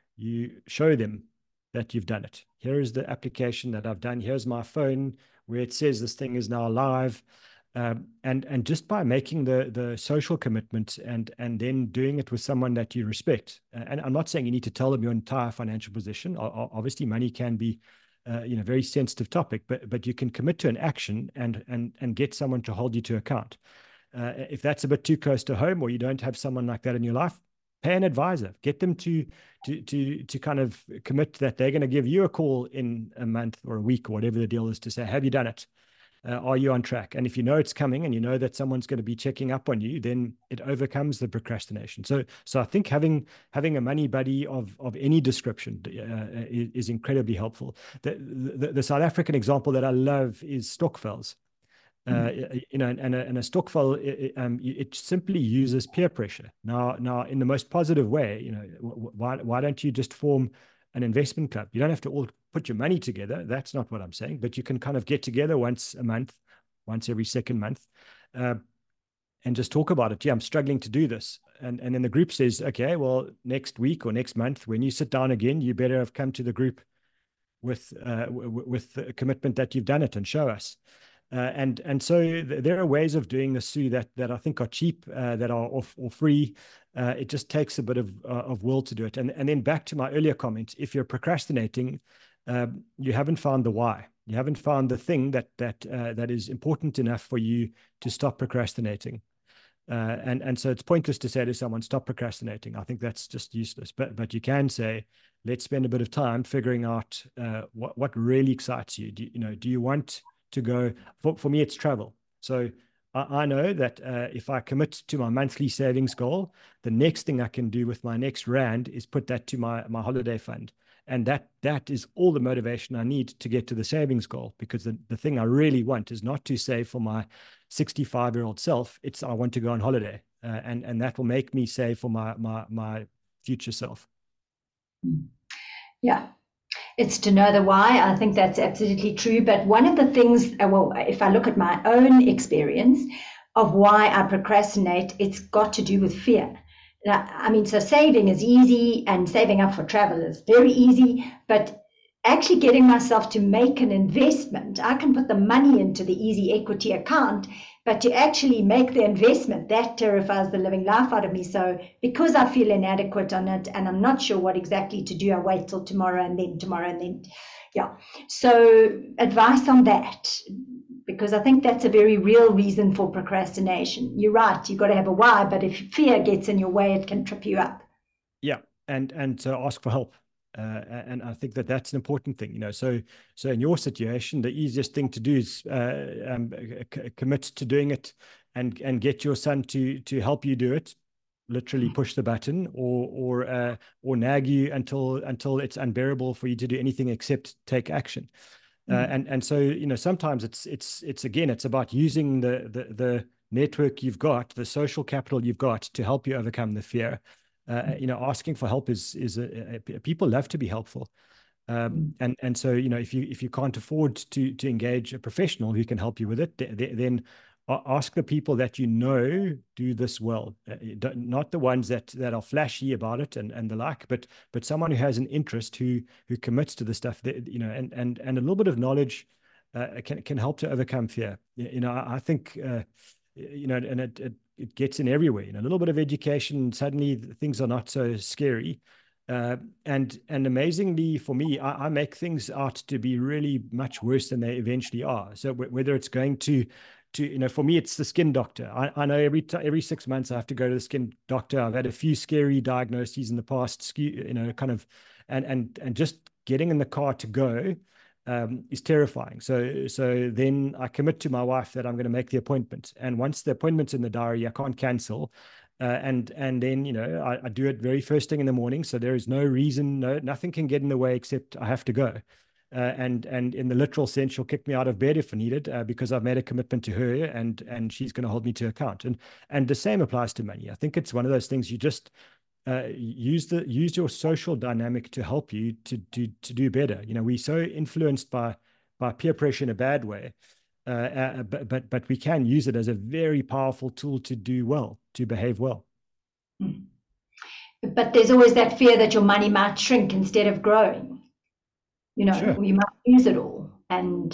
Speaker 2: you show them that you've done it. Here is the application that I've done. Here's my phone where it says this thing is now live. Um, and and just by making the the social commitment and and then doing it with someone that you respect. And I'm not saying you need to tell them your entire financial position. Obviously, money can be, uh, you know, very sensitive topic, but but you can commit to an action and and and get someone to hold you to account. Uh, if that's a bit too close to home, or you don't have someone like that in your life, pay an advisor. Get them to to to to kind of commit that they're going to give you a call in a month or a week or whatever the deal is, to say, have you done it? Uh, are you on track? And if you know it's coming and you know that someone's going to be checking up on you, then it overcomes the procrastination. So, so I think having having a money buddy of of any description uh, is, is incredibly helpful. The, the the South African example that I love is stokvels. Uh, you know, and a, and a stokvel, it, um, it simply uses peer pressure. Now, now in the most positive way, you know, why why don't you just form an investment club? You don't have to all put your money together. That's not what I'm saying, but you can kind of get together once a month, once every second month, uh, and just talk about it. Yeah, I'm struggling to do this. And, and then the group says, okay, well, next week or next month, when you sit down again, you better have come to the group with, uh, with a commitment that you've done it and show us. Uh, and and so th there are ways of doing this, Sue, that that I think are cheap, uh, that are off or free. Uh, it just takes a bit of uh, of will to do it. And and then back to my earlier comment: if you're procrastinating, um, you haven't found the why. You haven't found the thing that that uh, that is important enough for you to stop procrastinating. Uh, and and so it's pointless to say to someone, stop procrastinating. I think that's just useless. But but you can say, let's spend a bit of time figuring out uh, what what really excites you. Do you, you know? Do you want to go? For, for me, it's travel. So I, I know that uh, if I commit to my monthly savings goal, the next thing I can do with my next rand is put that to my, my holiday fund. And that that is all the motivation I need to get to the savings goal, because the, the thing I really want is not to save for my sixty-five-year-old self. It's I want to go on holiday. Uh, and, and that will make me save for my, my, my future self.
Speaker 1: Yeah. It's to know the why. I think that's absolutely true. But one of the things, well, if I look at my own experience of why I procrastinate, it's got to do with fear. I mean, so saving is easy and saving up for travel is very easy, but actually getting myself to make an investment, I can put the money into the easy equity account, but to actually make the investment, that terrifies the living life out of me. So because I feel inadequate on it and I'm not sure what exactly to do, I wait till tomorrow and then tomorrow and then, yeah. So advice on that, because I think that's a very real reason for procrastination. You're right, you've got to have a why, but if fear gets in your way, it can trip you up.
Speaker 2: Yeah, and and so ask for help. Uh, and I think that that's an important thing, you know. So, so in your situation, the easiest thing to do is uh, um, commit to doing it, and and get your son to to help you do it. Literally push the button, or or uh, or nag you until until it's unbearable for you to do anything except take action. Uh,
Speaker 1: Mm.
Speaker 2: and and so you know, sometimes it's it's it's again, it's about using the the the network you've got, the social capital you've got, to help you overcome the fear. Uh, you know, asking for help is is a, a, people love to be helpful, um,
Speaker 1: Mm.
Speaker 2: and and so you know, if you if you can't afford to to engage a professional who can help you with it, th th then ask the people that you know do this well. Uh, not the ones that that are flashy about it and and the like, but but someone who has an interest, who who commits to the stuff that, you know, and and and a little bit of knowledge uh, can can help to overcome fear. You know, I, I think. Uh, you know, and it, it it gets in everywhere. You know, a little bit of education, suddenly things are not so scary. Uh, and and amazingly for me, I, I make things out to be really much worse than they eventually are. So w whether it's going to to you know, for me, it's the skin doctor. I, I know every every six months I have to go to the skin doctor. I've had a few scary diagnoses in the past, you know, kind of, and and and just getting in the car to go um, is terrifying. So, so then I commit to my wife that I'm going to make the appointment. And once the appointment's in the diary, I can't cancel. Uh, and and then, you know, I, I do it very first thing in the morning. So there is no reason, no, nothing can get in the way except I have to go. Uh, and and in the literal sense, she'll kick me out of bed if needed, uh, because I've made a commitment to her, and and she's going to hold me to account. And and the same applies to money. I think it's one of those things you just uh, use the use your social dynamic to help you to to to do better. You know, we're so influenced by by peer pressure in a bad way, uh, uh, but but but we can use it as a very powerful tool to do well, to behave well.
Speaker 1: Mm. But there's always that fear that your money might shrink instead of growing. You know,
Speaker 2: Sure.
Speaker 1: or you might lose it all, and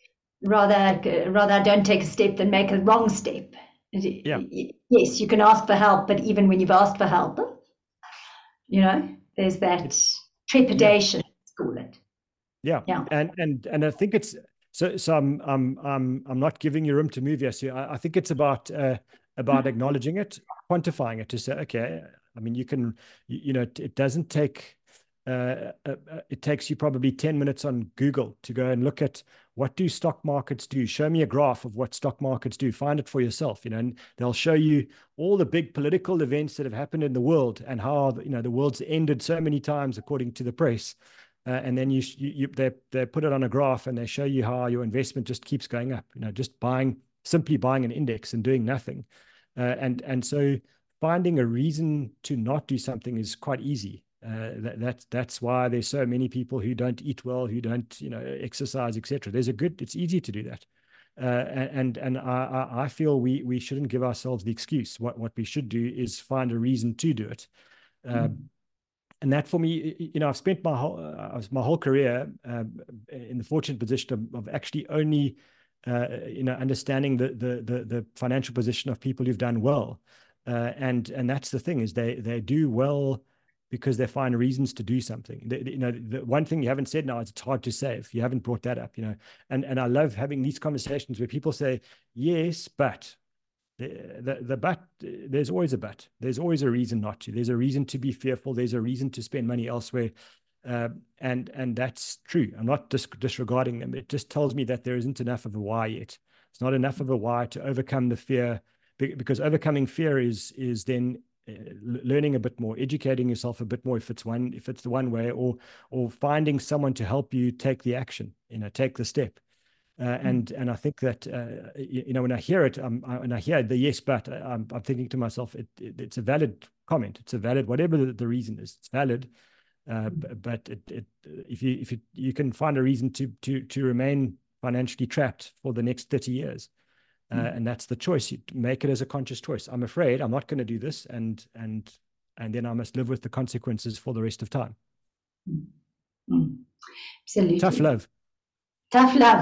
Speaker 1: rather rather I don't take a step than make a wrong step.
Speaker 2: Yeah.
Speaker 1: Yes, you can ask for help, but even when you've asked for help, you know, there's that trepidation, let's call it.
Speaker 2: Yeah.
Speaker 1: Yeah.
Speaker 2: And and and I think it's so so I'm I'm I'm I'm not giving you room to move, yes. I, I think it's about uh about acknowledging it, quantifying it, to say, okay, I mean, you can, you, you know, it doesn't take uh, uh, it takes you probably ten minutes on Google to go and look at what do stock markets do. Show me a graph of what stock markets do. Find it for yourself, you know, and they'll show you all the big political events that have happened in the world, and how, you know, the world's ended so many times according to the press. Uh, and then you, you, you they, they put it on a graph, and they show you how your investment just keeps going up, you know, just buying, simply buying an index and doing nothing. Uh, and, and so finding a reason to not do something is quite easy. Uh, that, that's that's why there's so many people who don't eat well, who don't, you know, exercise, et cetera. There's a good, it's easy to do that. Uh, and and I, I feel we we shouldn't give ourselves the excuse. What what we should do is find a reason to do it. Uh, mm. And that, for me, you know, I've spent my whole uh, my whole career uh, in the fortunate position of, of actually only uh, you know, understanding the, the the the financial position of people who've done well. Uh, and and that's the thing, is they they do well because they find reasons to do something. The, you know, the one thing you haven't said now is it's hard to save. You haven't brought that up, you know. And and I love having these conversations where people say, yes, but the, the, the but, there's always a but. There's always a reason not to. There's a reason to be fearful. There's a reason to spend money elsewhere. Uh, and and that's true. I'm not dis disregarding them. It just tells me that there isn't enough of a why yet. It's not enough of a why to overcome the fear, because overcoming fear is is then uh, learning a bit more, educating yourself a bit more, if it's one if it's the one way, or or finding someone to help you take the action, you know, take the step. Uh, and and I think that uh, you, you know, when I hear it, um, I, and I hear the yes, but I'm, I'm thinking to myself, it, it, it's a valid comment. It's a valid, whatever the, the reason is, it's valid. Uh, but it, it, if you if you you can find a reason to to to remain financially trapped for the next thirty years, uh, and that's the choice. You make it as a conscious choice. I'm afraid I'm not going to do this, and and and then I must live with the consequences for the rest of time.
Speaker 1: Mm. Absolutely.
Speaker 2: Tough love.
Speaker 1: Tough love.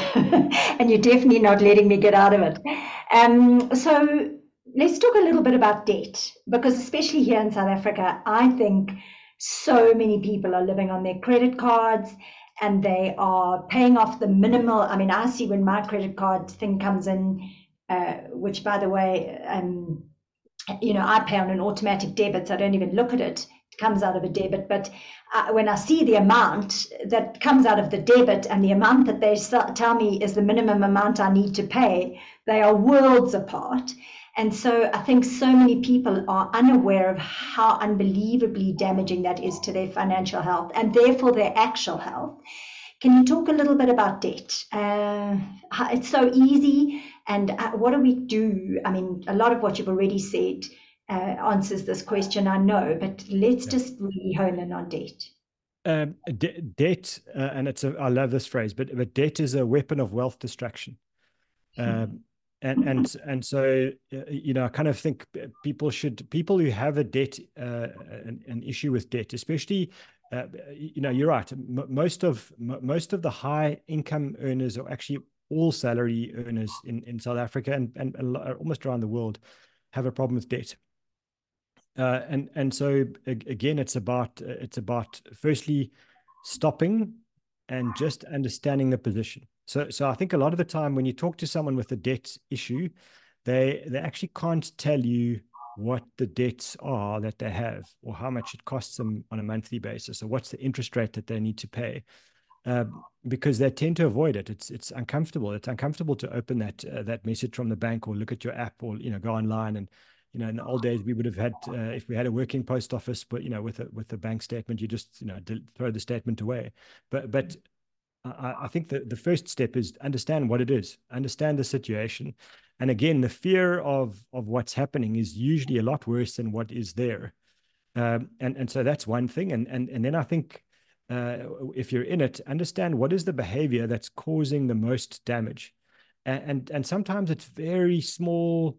Speaker 1: And you're definitely not letting me get out of it. Um, so let's talk a little bit about debt, because especially here in South Africa, I think so many people are living on their credit cards and they are paying off the minimal. I mean, I see when my credit card thing comes in, uh, which by the way, um, you know, I pay on an automatic debit, so I don't even look at it. It comes out of a debit. But uh, when I see the amount that comes out of the debit and the amount that they tell me is the minimum amount I need to pay, they are worlds apart. And so I think so many people are unaware of how unbelievably damaging that is to their financial health and therefore their actual health. Can you talk a little bit about debt? Uh, it's so easy. And what do we do? I mean, a lot of what you've already said uh, answers this question, I know, but let's yeah. just really hone in on debt.
Speaker 2: Um, de debt, uh, and it's a, I love this phrase, but, but debt is a weapon of wealth destruction. Um, and, and, and so, uh, you know, I kind of think people should, people who have a debt, uh, an, an issue with debt, especially, uh, you know, you're right. M most of, m most of the high income earners are actually all salary earners in, in South Africa and, and, and almost around the world have a problem with debt. Uh, and, and so again, it's about, it's about firstly stopping and just understanding the position. So, so I think a lot of the time when you talk to someone with a debt issue, they, they actually can't tell you what the debts are that they have or how much it costs them on a monthly basis or what's the interest rate that they need to pay. Uh, because they tend to avoid it. It's it's uncomfortable. It's uncomfortable to open that uh, that message from the bank or look at your app or you know go online and you know in the old days we would have had uh, if we had a working post office, but you know with a with a bank statement you just you know throw the statement away. But but I, I think that the first step is understand what it is, understand the situation, and again the fear of of what's happening is usually a lot worse than what is there, um, and and so that's one thing, and and and then I think. Uh, if you're in it, understand what is the behavior that's causing the most damage. And, and, and sometimes it's very small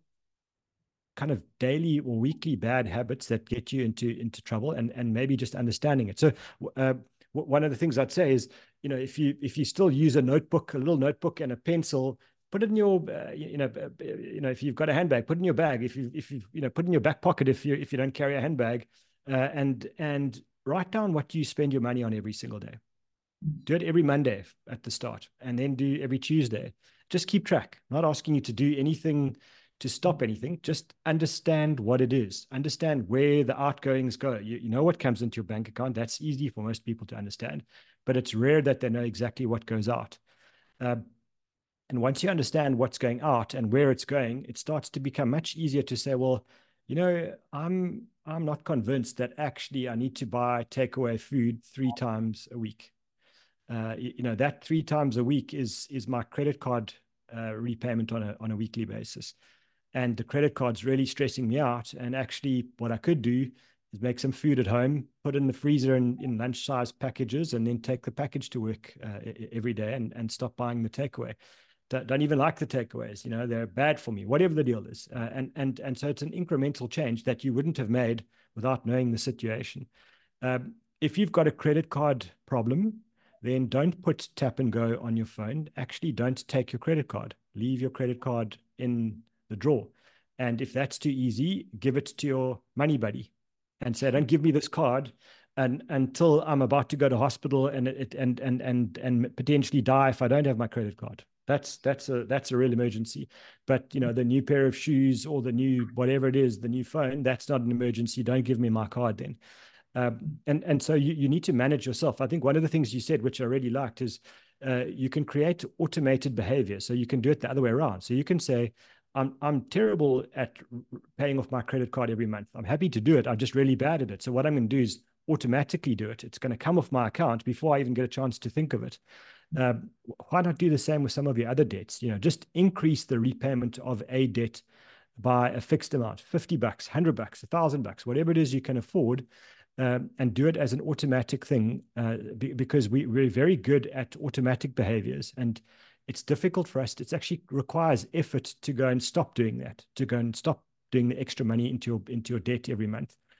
Speaker 2: kind of daily or weekly bad habits that get you into, into trouble and, and maybe just understanding it. So uh, one of the things I'd say is, you know, if you, if you still use a notebook, a little notebook and a pencil, put it in your, uh, you know, uh, you know, if you've got a handbag, put it in your bag. If you, if you, you know, put it in your back pocket if you, if you don't carry a handbag, uh, and, and, write down what you spend your money on every single day. Do it every Monday at the start and then do every Tuesday. Just keep track. I'm not asking you to do anything to stop anything. Just understand what it is. Understand where the outgoings go. You, you know what comes into your bank account. That's easy for most people to understand, but it's rare that they know exactly what goes out. Uh, and once you understand what's going out and where it's going, it starts to become much easier to say, well, you know, I'm I'm not convinced that actually I need to buy takeaway food three times a week. Uh, you, you know, that three times a week is is my credit card uh, repayment on a on a weekly basis, and the credit card's really stressing me out. And actually, what I could do is make some food at home, put it in the freezer in, in lunch size packages, and then take the package to work uh, every day, and and stop buying the takeaway. Don't even like the takeaways, you know, they're bad for me, whatever the deal is. Uh, and, and, and so it's an incremental change that you wouldn't have made without knowing the situation. Um, if you've got a credit card problem, then don't put tap and go on your phone. Actually, don't take your credit card. Leave your credit card in the drawer. And if that's too easy, give it to your money buddy and say, don't give me this card and until I'm about to go to hospital and, it, and, and, and, and potentially die if I don't have my credit card. That's that's a that's a real emergency. But you know, the new pair of shoes or the new whatever it is, the new phone, that's not an emergency. Don't give me my card then. Um, and and so you, you need to manage yourself. I think one of the things you said, which I really liked, is uh, you can create automated behavior. So you can do it the other way around. So you can say, I'm I'm terrible at paying off my credit card every month. I'm happy to do it. I'm just really bad at it. So what I'm going to do is automatically do it. It's going to come off my account before I even get a chance to think of it. Uh, why not do the same with some of your other debts? You know, just increase the repayment of a debt by a fixed amount, fifty bucks, one hundred bucks, a thousand bucks, whatever it is you can afford, um, and do it as an automatic thing uh, be, because we, we're very good at automatic behaviors, and it's difficult for us. It actually requires effort to go and stop doing that, to go and stop doing the extra money into your, into your debt every month.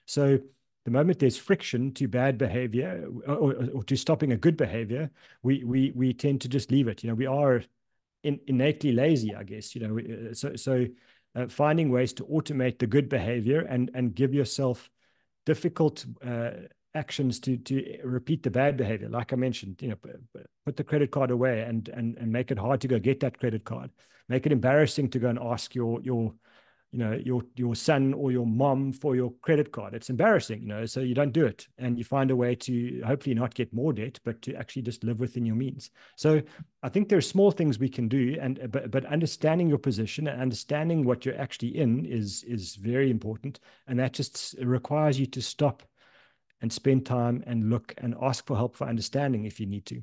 Speaker 2: So the moment there's friction to bad behavior or, or, or to stopping a good behavior, we we we tend to just leave it. You know, we are in, innately lazy, I guess. You know, so so uh, finding ways to automate the good behavior and and give yourself difficult uh, actions to to repeat the bad behavior. Like I mentioned, you know, put the credit card away and and and make it hard to go get that credit card. Make it embarrassing to go and ask your your you know, your your son or your mom for your credit card. It's embarrassing, you know, so you don't do it. And you find a way to hopefully not get more debt, but to actually just live within your means. So I think there are small things we can do, and but, but understanding your position and understanding what you're actually in is is very important. And that just requires you to stop and spend time and look and ask for help for understanding if you need to.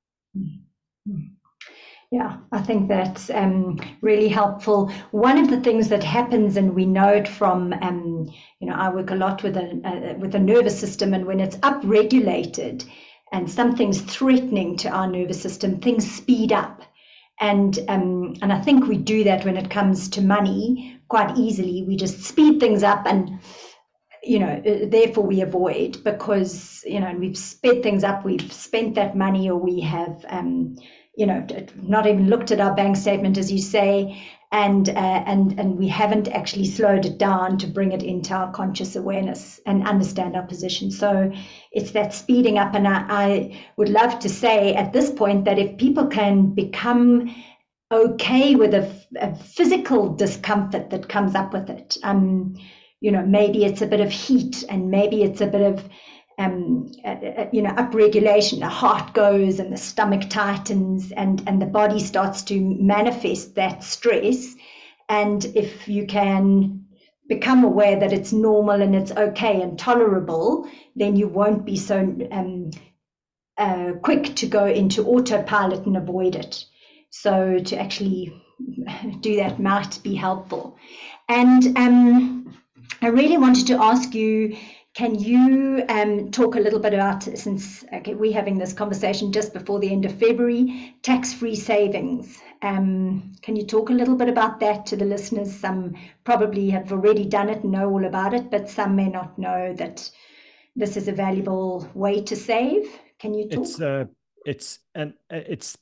Speaker 1: Mm-hmm. Yeah, I think that's um, really helpful. One of the things that happens, and we know it from, um, you know, I work a lot with a uh, with a nervous system, and when it's upregulated and something's threatening to our nervous system, things speed up. And um, and I think we do that when it comes to money quite easily. We just speed things up, and you know, therefore we avoid, because you know we've sped things up, we've spent that money, or we have. Um, you know, not even looked at our bank statement, as you say, and uh, and and we haven't actually slowed it down to bring it into our conscious awareness and understand our position. So it's that speeding up, and I, I would love to say at this point that if people can become okay with a, a physical discomfort that comes up with it, um, you know, maybe it's a bit of heat, and maybe it's a bit of Um, uh, you know, upregulation. The heart goes and the stomach tightens, and and the body starts to manifest that stress. And if you can become aware that it's normal and it's okay and tolerable, then you won't be so um, uh, quick to go into autopilot and avoid it. So to actually do that might be helpful. And um, I really wanted to ask you, can you um, talk a little bit about, since okay, we're having this conversation just before the end of February, tax-free savings. Um, can you talk a little bit about that to the listeners? Some probably have already done it and know all about it, but some may not know that this is a valuable way to save. Can you talk?
Speaker 2: It's uh, it's and it's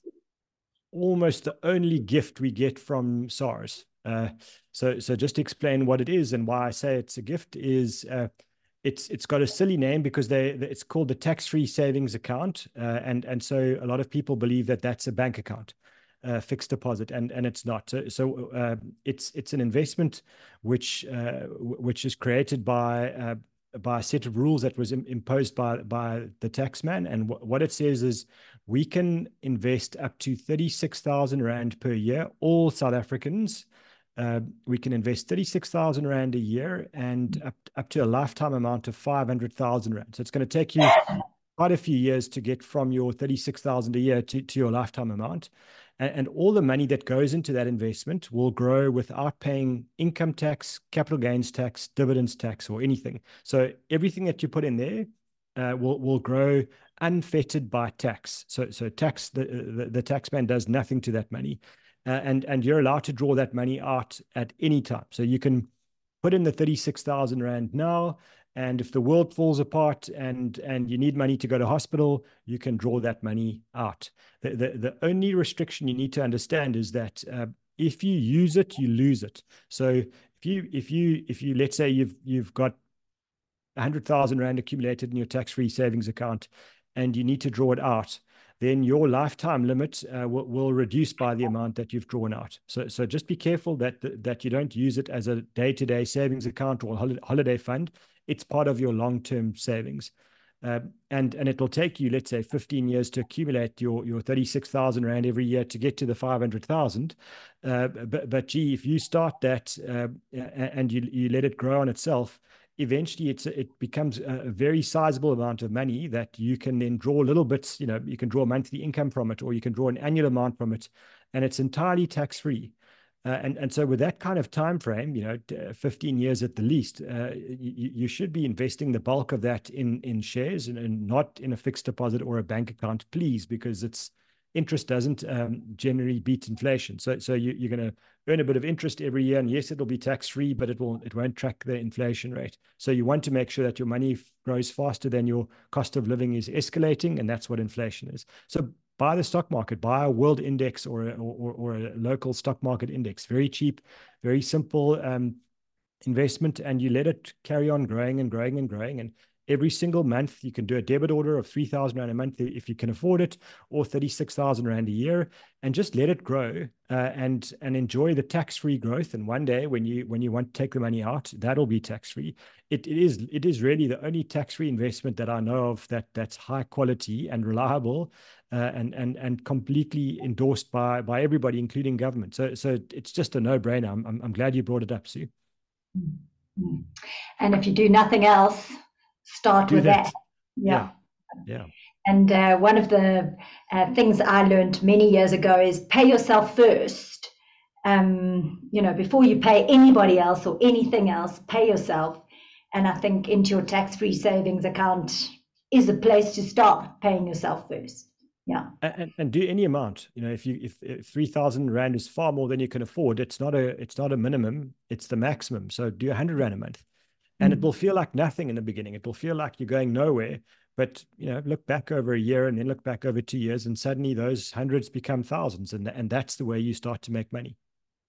Speaker 2: almost the only gift we get from SARS. Uh, so so just to explain what it is and why I say it's a gift is. Uh, It's it's got a silly name because they it's called the tax-free savings account, uh, and and so a lot of people believe that that's a bank account, uh, fixed deposit, and and it's not. So, so uh, it's it's an investment which uh, which is created by uh, by a set of rules that was im imposed by by the taxman, and what it says is we can invest up to thirty-six thousand rand per year, all South Africans. Uh, we can invest thirty-six thousand rand a year and up, up to a lifetime amount of five hundred thousand rand. So it's going to take you quite a few years to get from your thirty-six thousand a year to, to your lifetime amount. And, and all the money that goes into that investment will grow without paying income tax, capital gains tax, dividends tax, or anything. So everything that you put in there uh, will, will grow unfettered by tax. So, so tax, the, the, the taxman does nothing to that money. Uh, and and you're allowed to draw that money out at any time. So you can put in the thirty-six thousand rand now, and if the world falls apart and and you need money to go to hospital, you can draw that money out. The the, the only restriction you need to understand is that uh, if you use it, you lose it. So if you if you if you let's say you've you've got one hundred thousand rand accumulated in your tax-free savings account, and you need to draw it out, then your lifetime limit uh, will, will reduce by the amount that you've drawn out. So, so just be careful that that you don't use it as a day-to-day savings account or a holiday fund. It's part of your long-term savings. Uh, and, and it will take you, let's say, fifteen years to accumulate your, your thirty-six thousand rand every year to get to the five hundred thousand. Uh, but, but gee, if you start that uh, and you, you let it grow on itself, eventually it's it becomes a very sizable amount of money that you can then draw little bits. You know, you can draw monthly income from it, or you can draw an annual amount from it, and it's entirely tax-free. Uh, and and so with that kind of time frame, you know, fifteen years at the least, uh, you, you should be investing the bulk of that in in shares and, and not in a fixed deposit or a bank account, please, because it's interest doesn't um, generally beat inflation. So so you, you're going to earn a bit of interest every year, and yes, it'll be tax-free, but it will it won't track the inflation rate. So you want to make sure that your money grows faster than your cost of living is escalating, and that's what inflation is. So buy the stock market, buy a world index or a, or, or a local stock market index. Very cheap, very simple um, investment, and you let it carry on growing and growing and growing. And every single month, you can do a debit order of three thousand rand a month if you can afford it, or thirty-six thousand rand a year, and just let it grow uh, and and enjoy the tax-free growth. And one day, when you when you want to take the money out, that'll be tax-free. It, it is it is really the only tax-free investment that I know of that that's high quality and reliable, uh, and and and completely endorsed by by everybody, including government. So so it's just a no-brainer. I'm I'm, I'm glad you brought it up, Sue.
Speaker 1: Mm-hmm. And if you do nothing else, start
Speaker 2: do
Speaker 1: with
Speaker 2: that.
Speaker 1: that. Yeah.
Speaker 2: Yeah. yeah.
Speaker 1: And uh, one of the uh, things I learned many years ago is pay yourself first. Um, you know, before you pay anybody else or anything else, pay yourself. And I think into your tax-free savings account is a place to start, paying yourself first. Yeah.
Speaker 2: And, and do any amount. You know, if you if, if three thousand rand is far more than you can afford, it's not a it's not a minimum, it's the maximum. So do a hundred rand a month. And it will feel like nothing in the beginning. It will feel like you're going nowhere. But, you know, look back over a year and then look back over two years, and suddenly those hundreds become thousands. And, and that's the way you start to make money.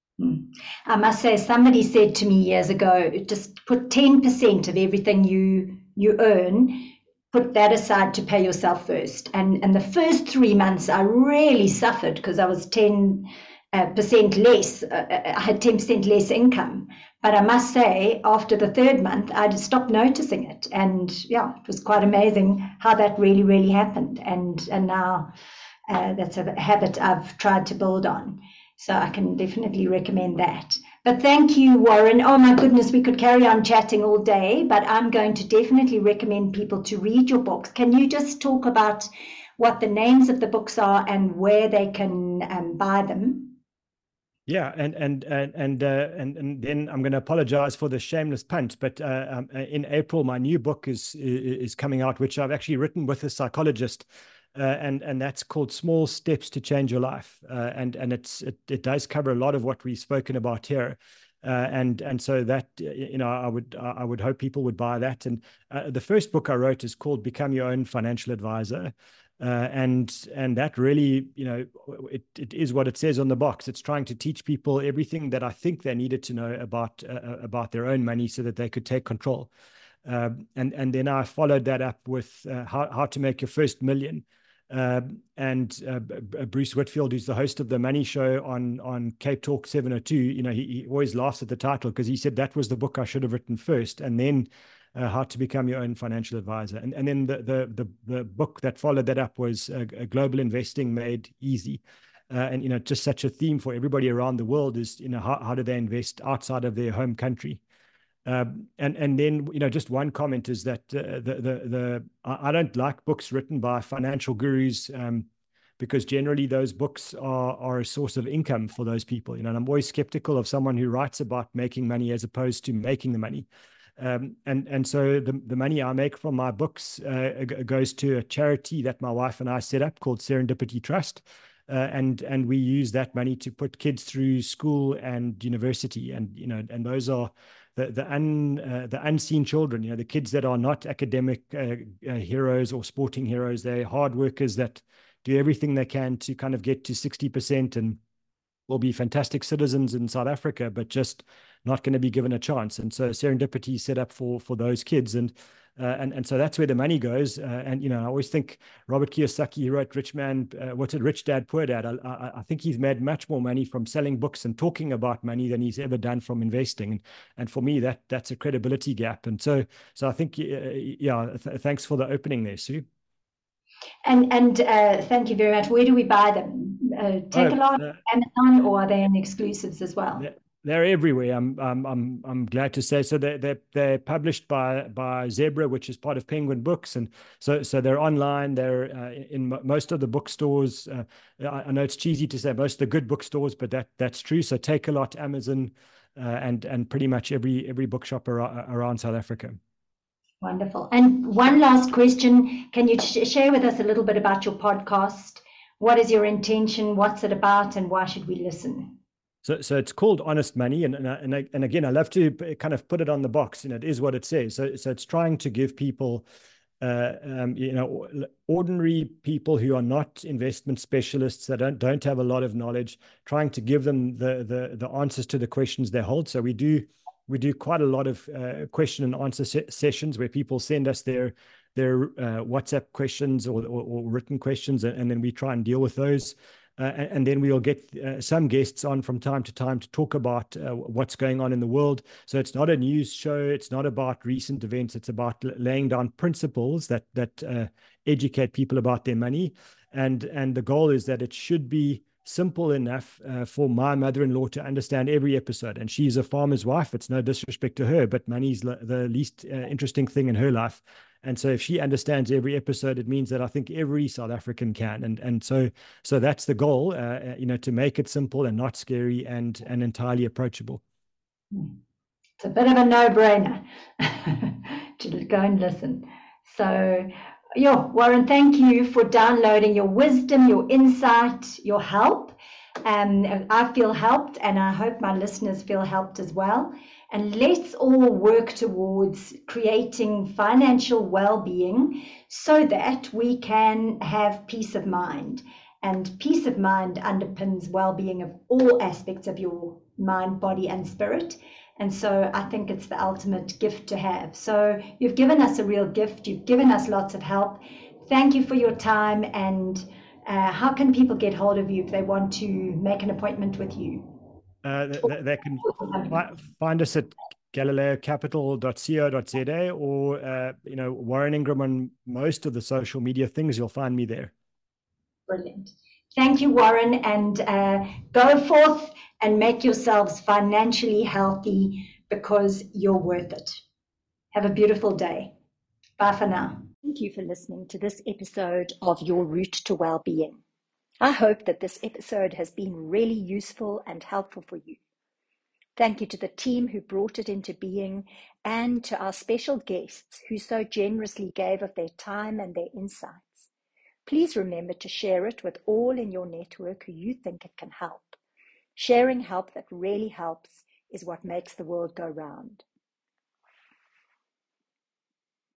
Speaker 1: I must say, somebody said to me years ago, just put ten percent of everything you you earn, put that aside to pay yourself first. And, and the first three months, I really suffered because I was ten percent less. Uh, I had ten percent less income. But I must say, after the third month, I just stopped noticing it. And yeah, it was quite amazing how that really, really happened. And, and now uh, that's a habit I've tried to build on. So I can definitely recommend that. But thank you, Warren. Oh my goodness, we could carry on chatting all day, but I'm going to definitely recommend people to read your books. Can you just talk about what the names of the books are and where they can um, buy them?
Speaker 2: Yeah, and and and and uh, and and then I'm going to apologize for the shameless punt, but uh, um, in April my new book is is coming out, which I've actually written with a psychologist, uh, and and that's called Small Steps to Change Your Life, uh, and and it's it, it does cover a lot of what we've spoken about here, uh, and and so that you know I would I would hope people would buy that. And uh, the first book I wrote is called Become Your Own Financial Advisor. Uh, and and that really, you know, it, it is what it says on the box. It's trying to teach people everything that I think they needed to know about uh, about their own money so that they could take control. Uh, and and then I followed that up with uh, how how to make your first million. Uh, and uh, Bruce Whitfield, who's the host of the Money Show on on Cape Talk seven oh two, you know, he, he always laughs at the title because he said that was the book I should have written first, and then Uh, how to become your own financial advisor. And, and then the, the, the, the book that followed that up was uh, Global Investing Made Easy. Uh, and, you know, just such a theme for everybody around the world is, you know, how, how do they invest outside of their home country? Um, and, and then, you know, just one comment is that uh, the, the, the, I don't like books written by financial gurus, um, because generally those books are, are a source of income for those people. You know, and I'm always skeptical of someone who writes about making money as opposed to making the money. Um, and, and so the, the money I make from my books uh, goes to a charity that my wife and I set up called Serendipity Trust. Uh, and, and we use that money to put kids through school and university. And, you know, and those are the, the, un, uh, the unseen children, you know, the kids that are not academic uh, uh, heroes or sporting heroes. They're hard workers that do everything they can to kind of get to sixty percent and will be fantastic citizens in South Africa, but just not going to be given a chance. And so Serendipity is set up for for those kids, and uh, and and so that's where the money goes. Uh, and you know, I always think Robert Kiyosaki, he wrote Rich Man, uh, what's it, Rich Dad Poor Dad. I, I, I think he's made much more money from selling books and talking about money than he's ever done from investing. And and for me, that that's a credibility gap. And so so I think uh, yeah, th thanks for the opening there, Sue.
Speaker 1: And and uh, thank you very much. Where do we buy them? Uh, Takealot, oh, uh, Amazon, or are they in exclusives as well?
Speaker 2: They're, they're everywhere. I'm I'm I'm I'm glad to say. So they they they're published by by Zebra, which is part of Penguin Books, and so so they're online. They're uh, in most of the bookstores. Uh, I, I know it's cheesy to say most of the good bookstores, but that that's true. So Takealot, Amazon, uh, and and pretty much every every bookshop ar around South Africa.
Speaker 1: Wonderful. And one last question. Can you sh share with us a little bit about your podcast? What is your intention? What's it about? And why should we listen?
Speaker 2: So, so it's called Honest Money, and and and, and again, I love to kind of put it on the box, and it is what it says. So, so it's trying to give people, uh, um, you know, ordinary people who are not investment specialists, that don't don't have a lot of knowledge, trying to give them the the the answers to the questions they hold. So we do we do quite a lot of uh, question and answer se sessions where people send us their their uh, WhatsApp questions or, or, or written questions, and, and then we try and deal with those. Uh, and then we'll get uh, some guests on from time to time to talk about uh, what's going on in the world. So it's not a news show. It's not about recent events. It's about laying down principles that that uh, educate people about their money. And and the goal is that it should be simple enough uh, for my mother-in-law to understand every episode. And she's a farmer's wife. It's no disrespect to her, but money's the least uh, interesting thing in her life. And so if she understands every episode, it means that I think every South African can. And and so so that's the goal, uh, you know, to make it simple and not scary and and entirely approachable.
Speaker 1: It's a bit of a no-brainer to go and listen. So, yeah, Warren, thank you for downloading your wisdom, your insight, your help. Um, I feel helped, and I hope my listeners feel helped as well. And let's all work towards creating financial well-being so that we can have peace of mind. And peace of mind underpins well-being of all aspects of your mind, body, and spirit. And so I think it's the ultimate gift to have. So you've given us a real gift. You've given us lots of help. Thank you for your time. And uh, how can people get hold of you if they want to make an appointment with you?
Speaker 2: Uh, they, they can fi find us at galileo capital dot co dot za, or uh, you know, Warren Ingram on most of the social media things. You'll find me there.
Speaker 1: Brilliant. Thank you, Warren, and uh, go forth and make yourselves financially healthy, because you're worth it. Have a beautiful day. Bye for now.
Speaker 3: Thank you for listening to this episode of Your Route to Wellbeing. I hope that this episode has been really useful and helpful for you. Thank you to the team who brought it into being, and to our special guests who so generously gave of their time and their insights. Please remember to share it with all in your network who you think it can help. Sharing help that really helps is what makes the world go round.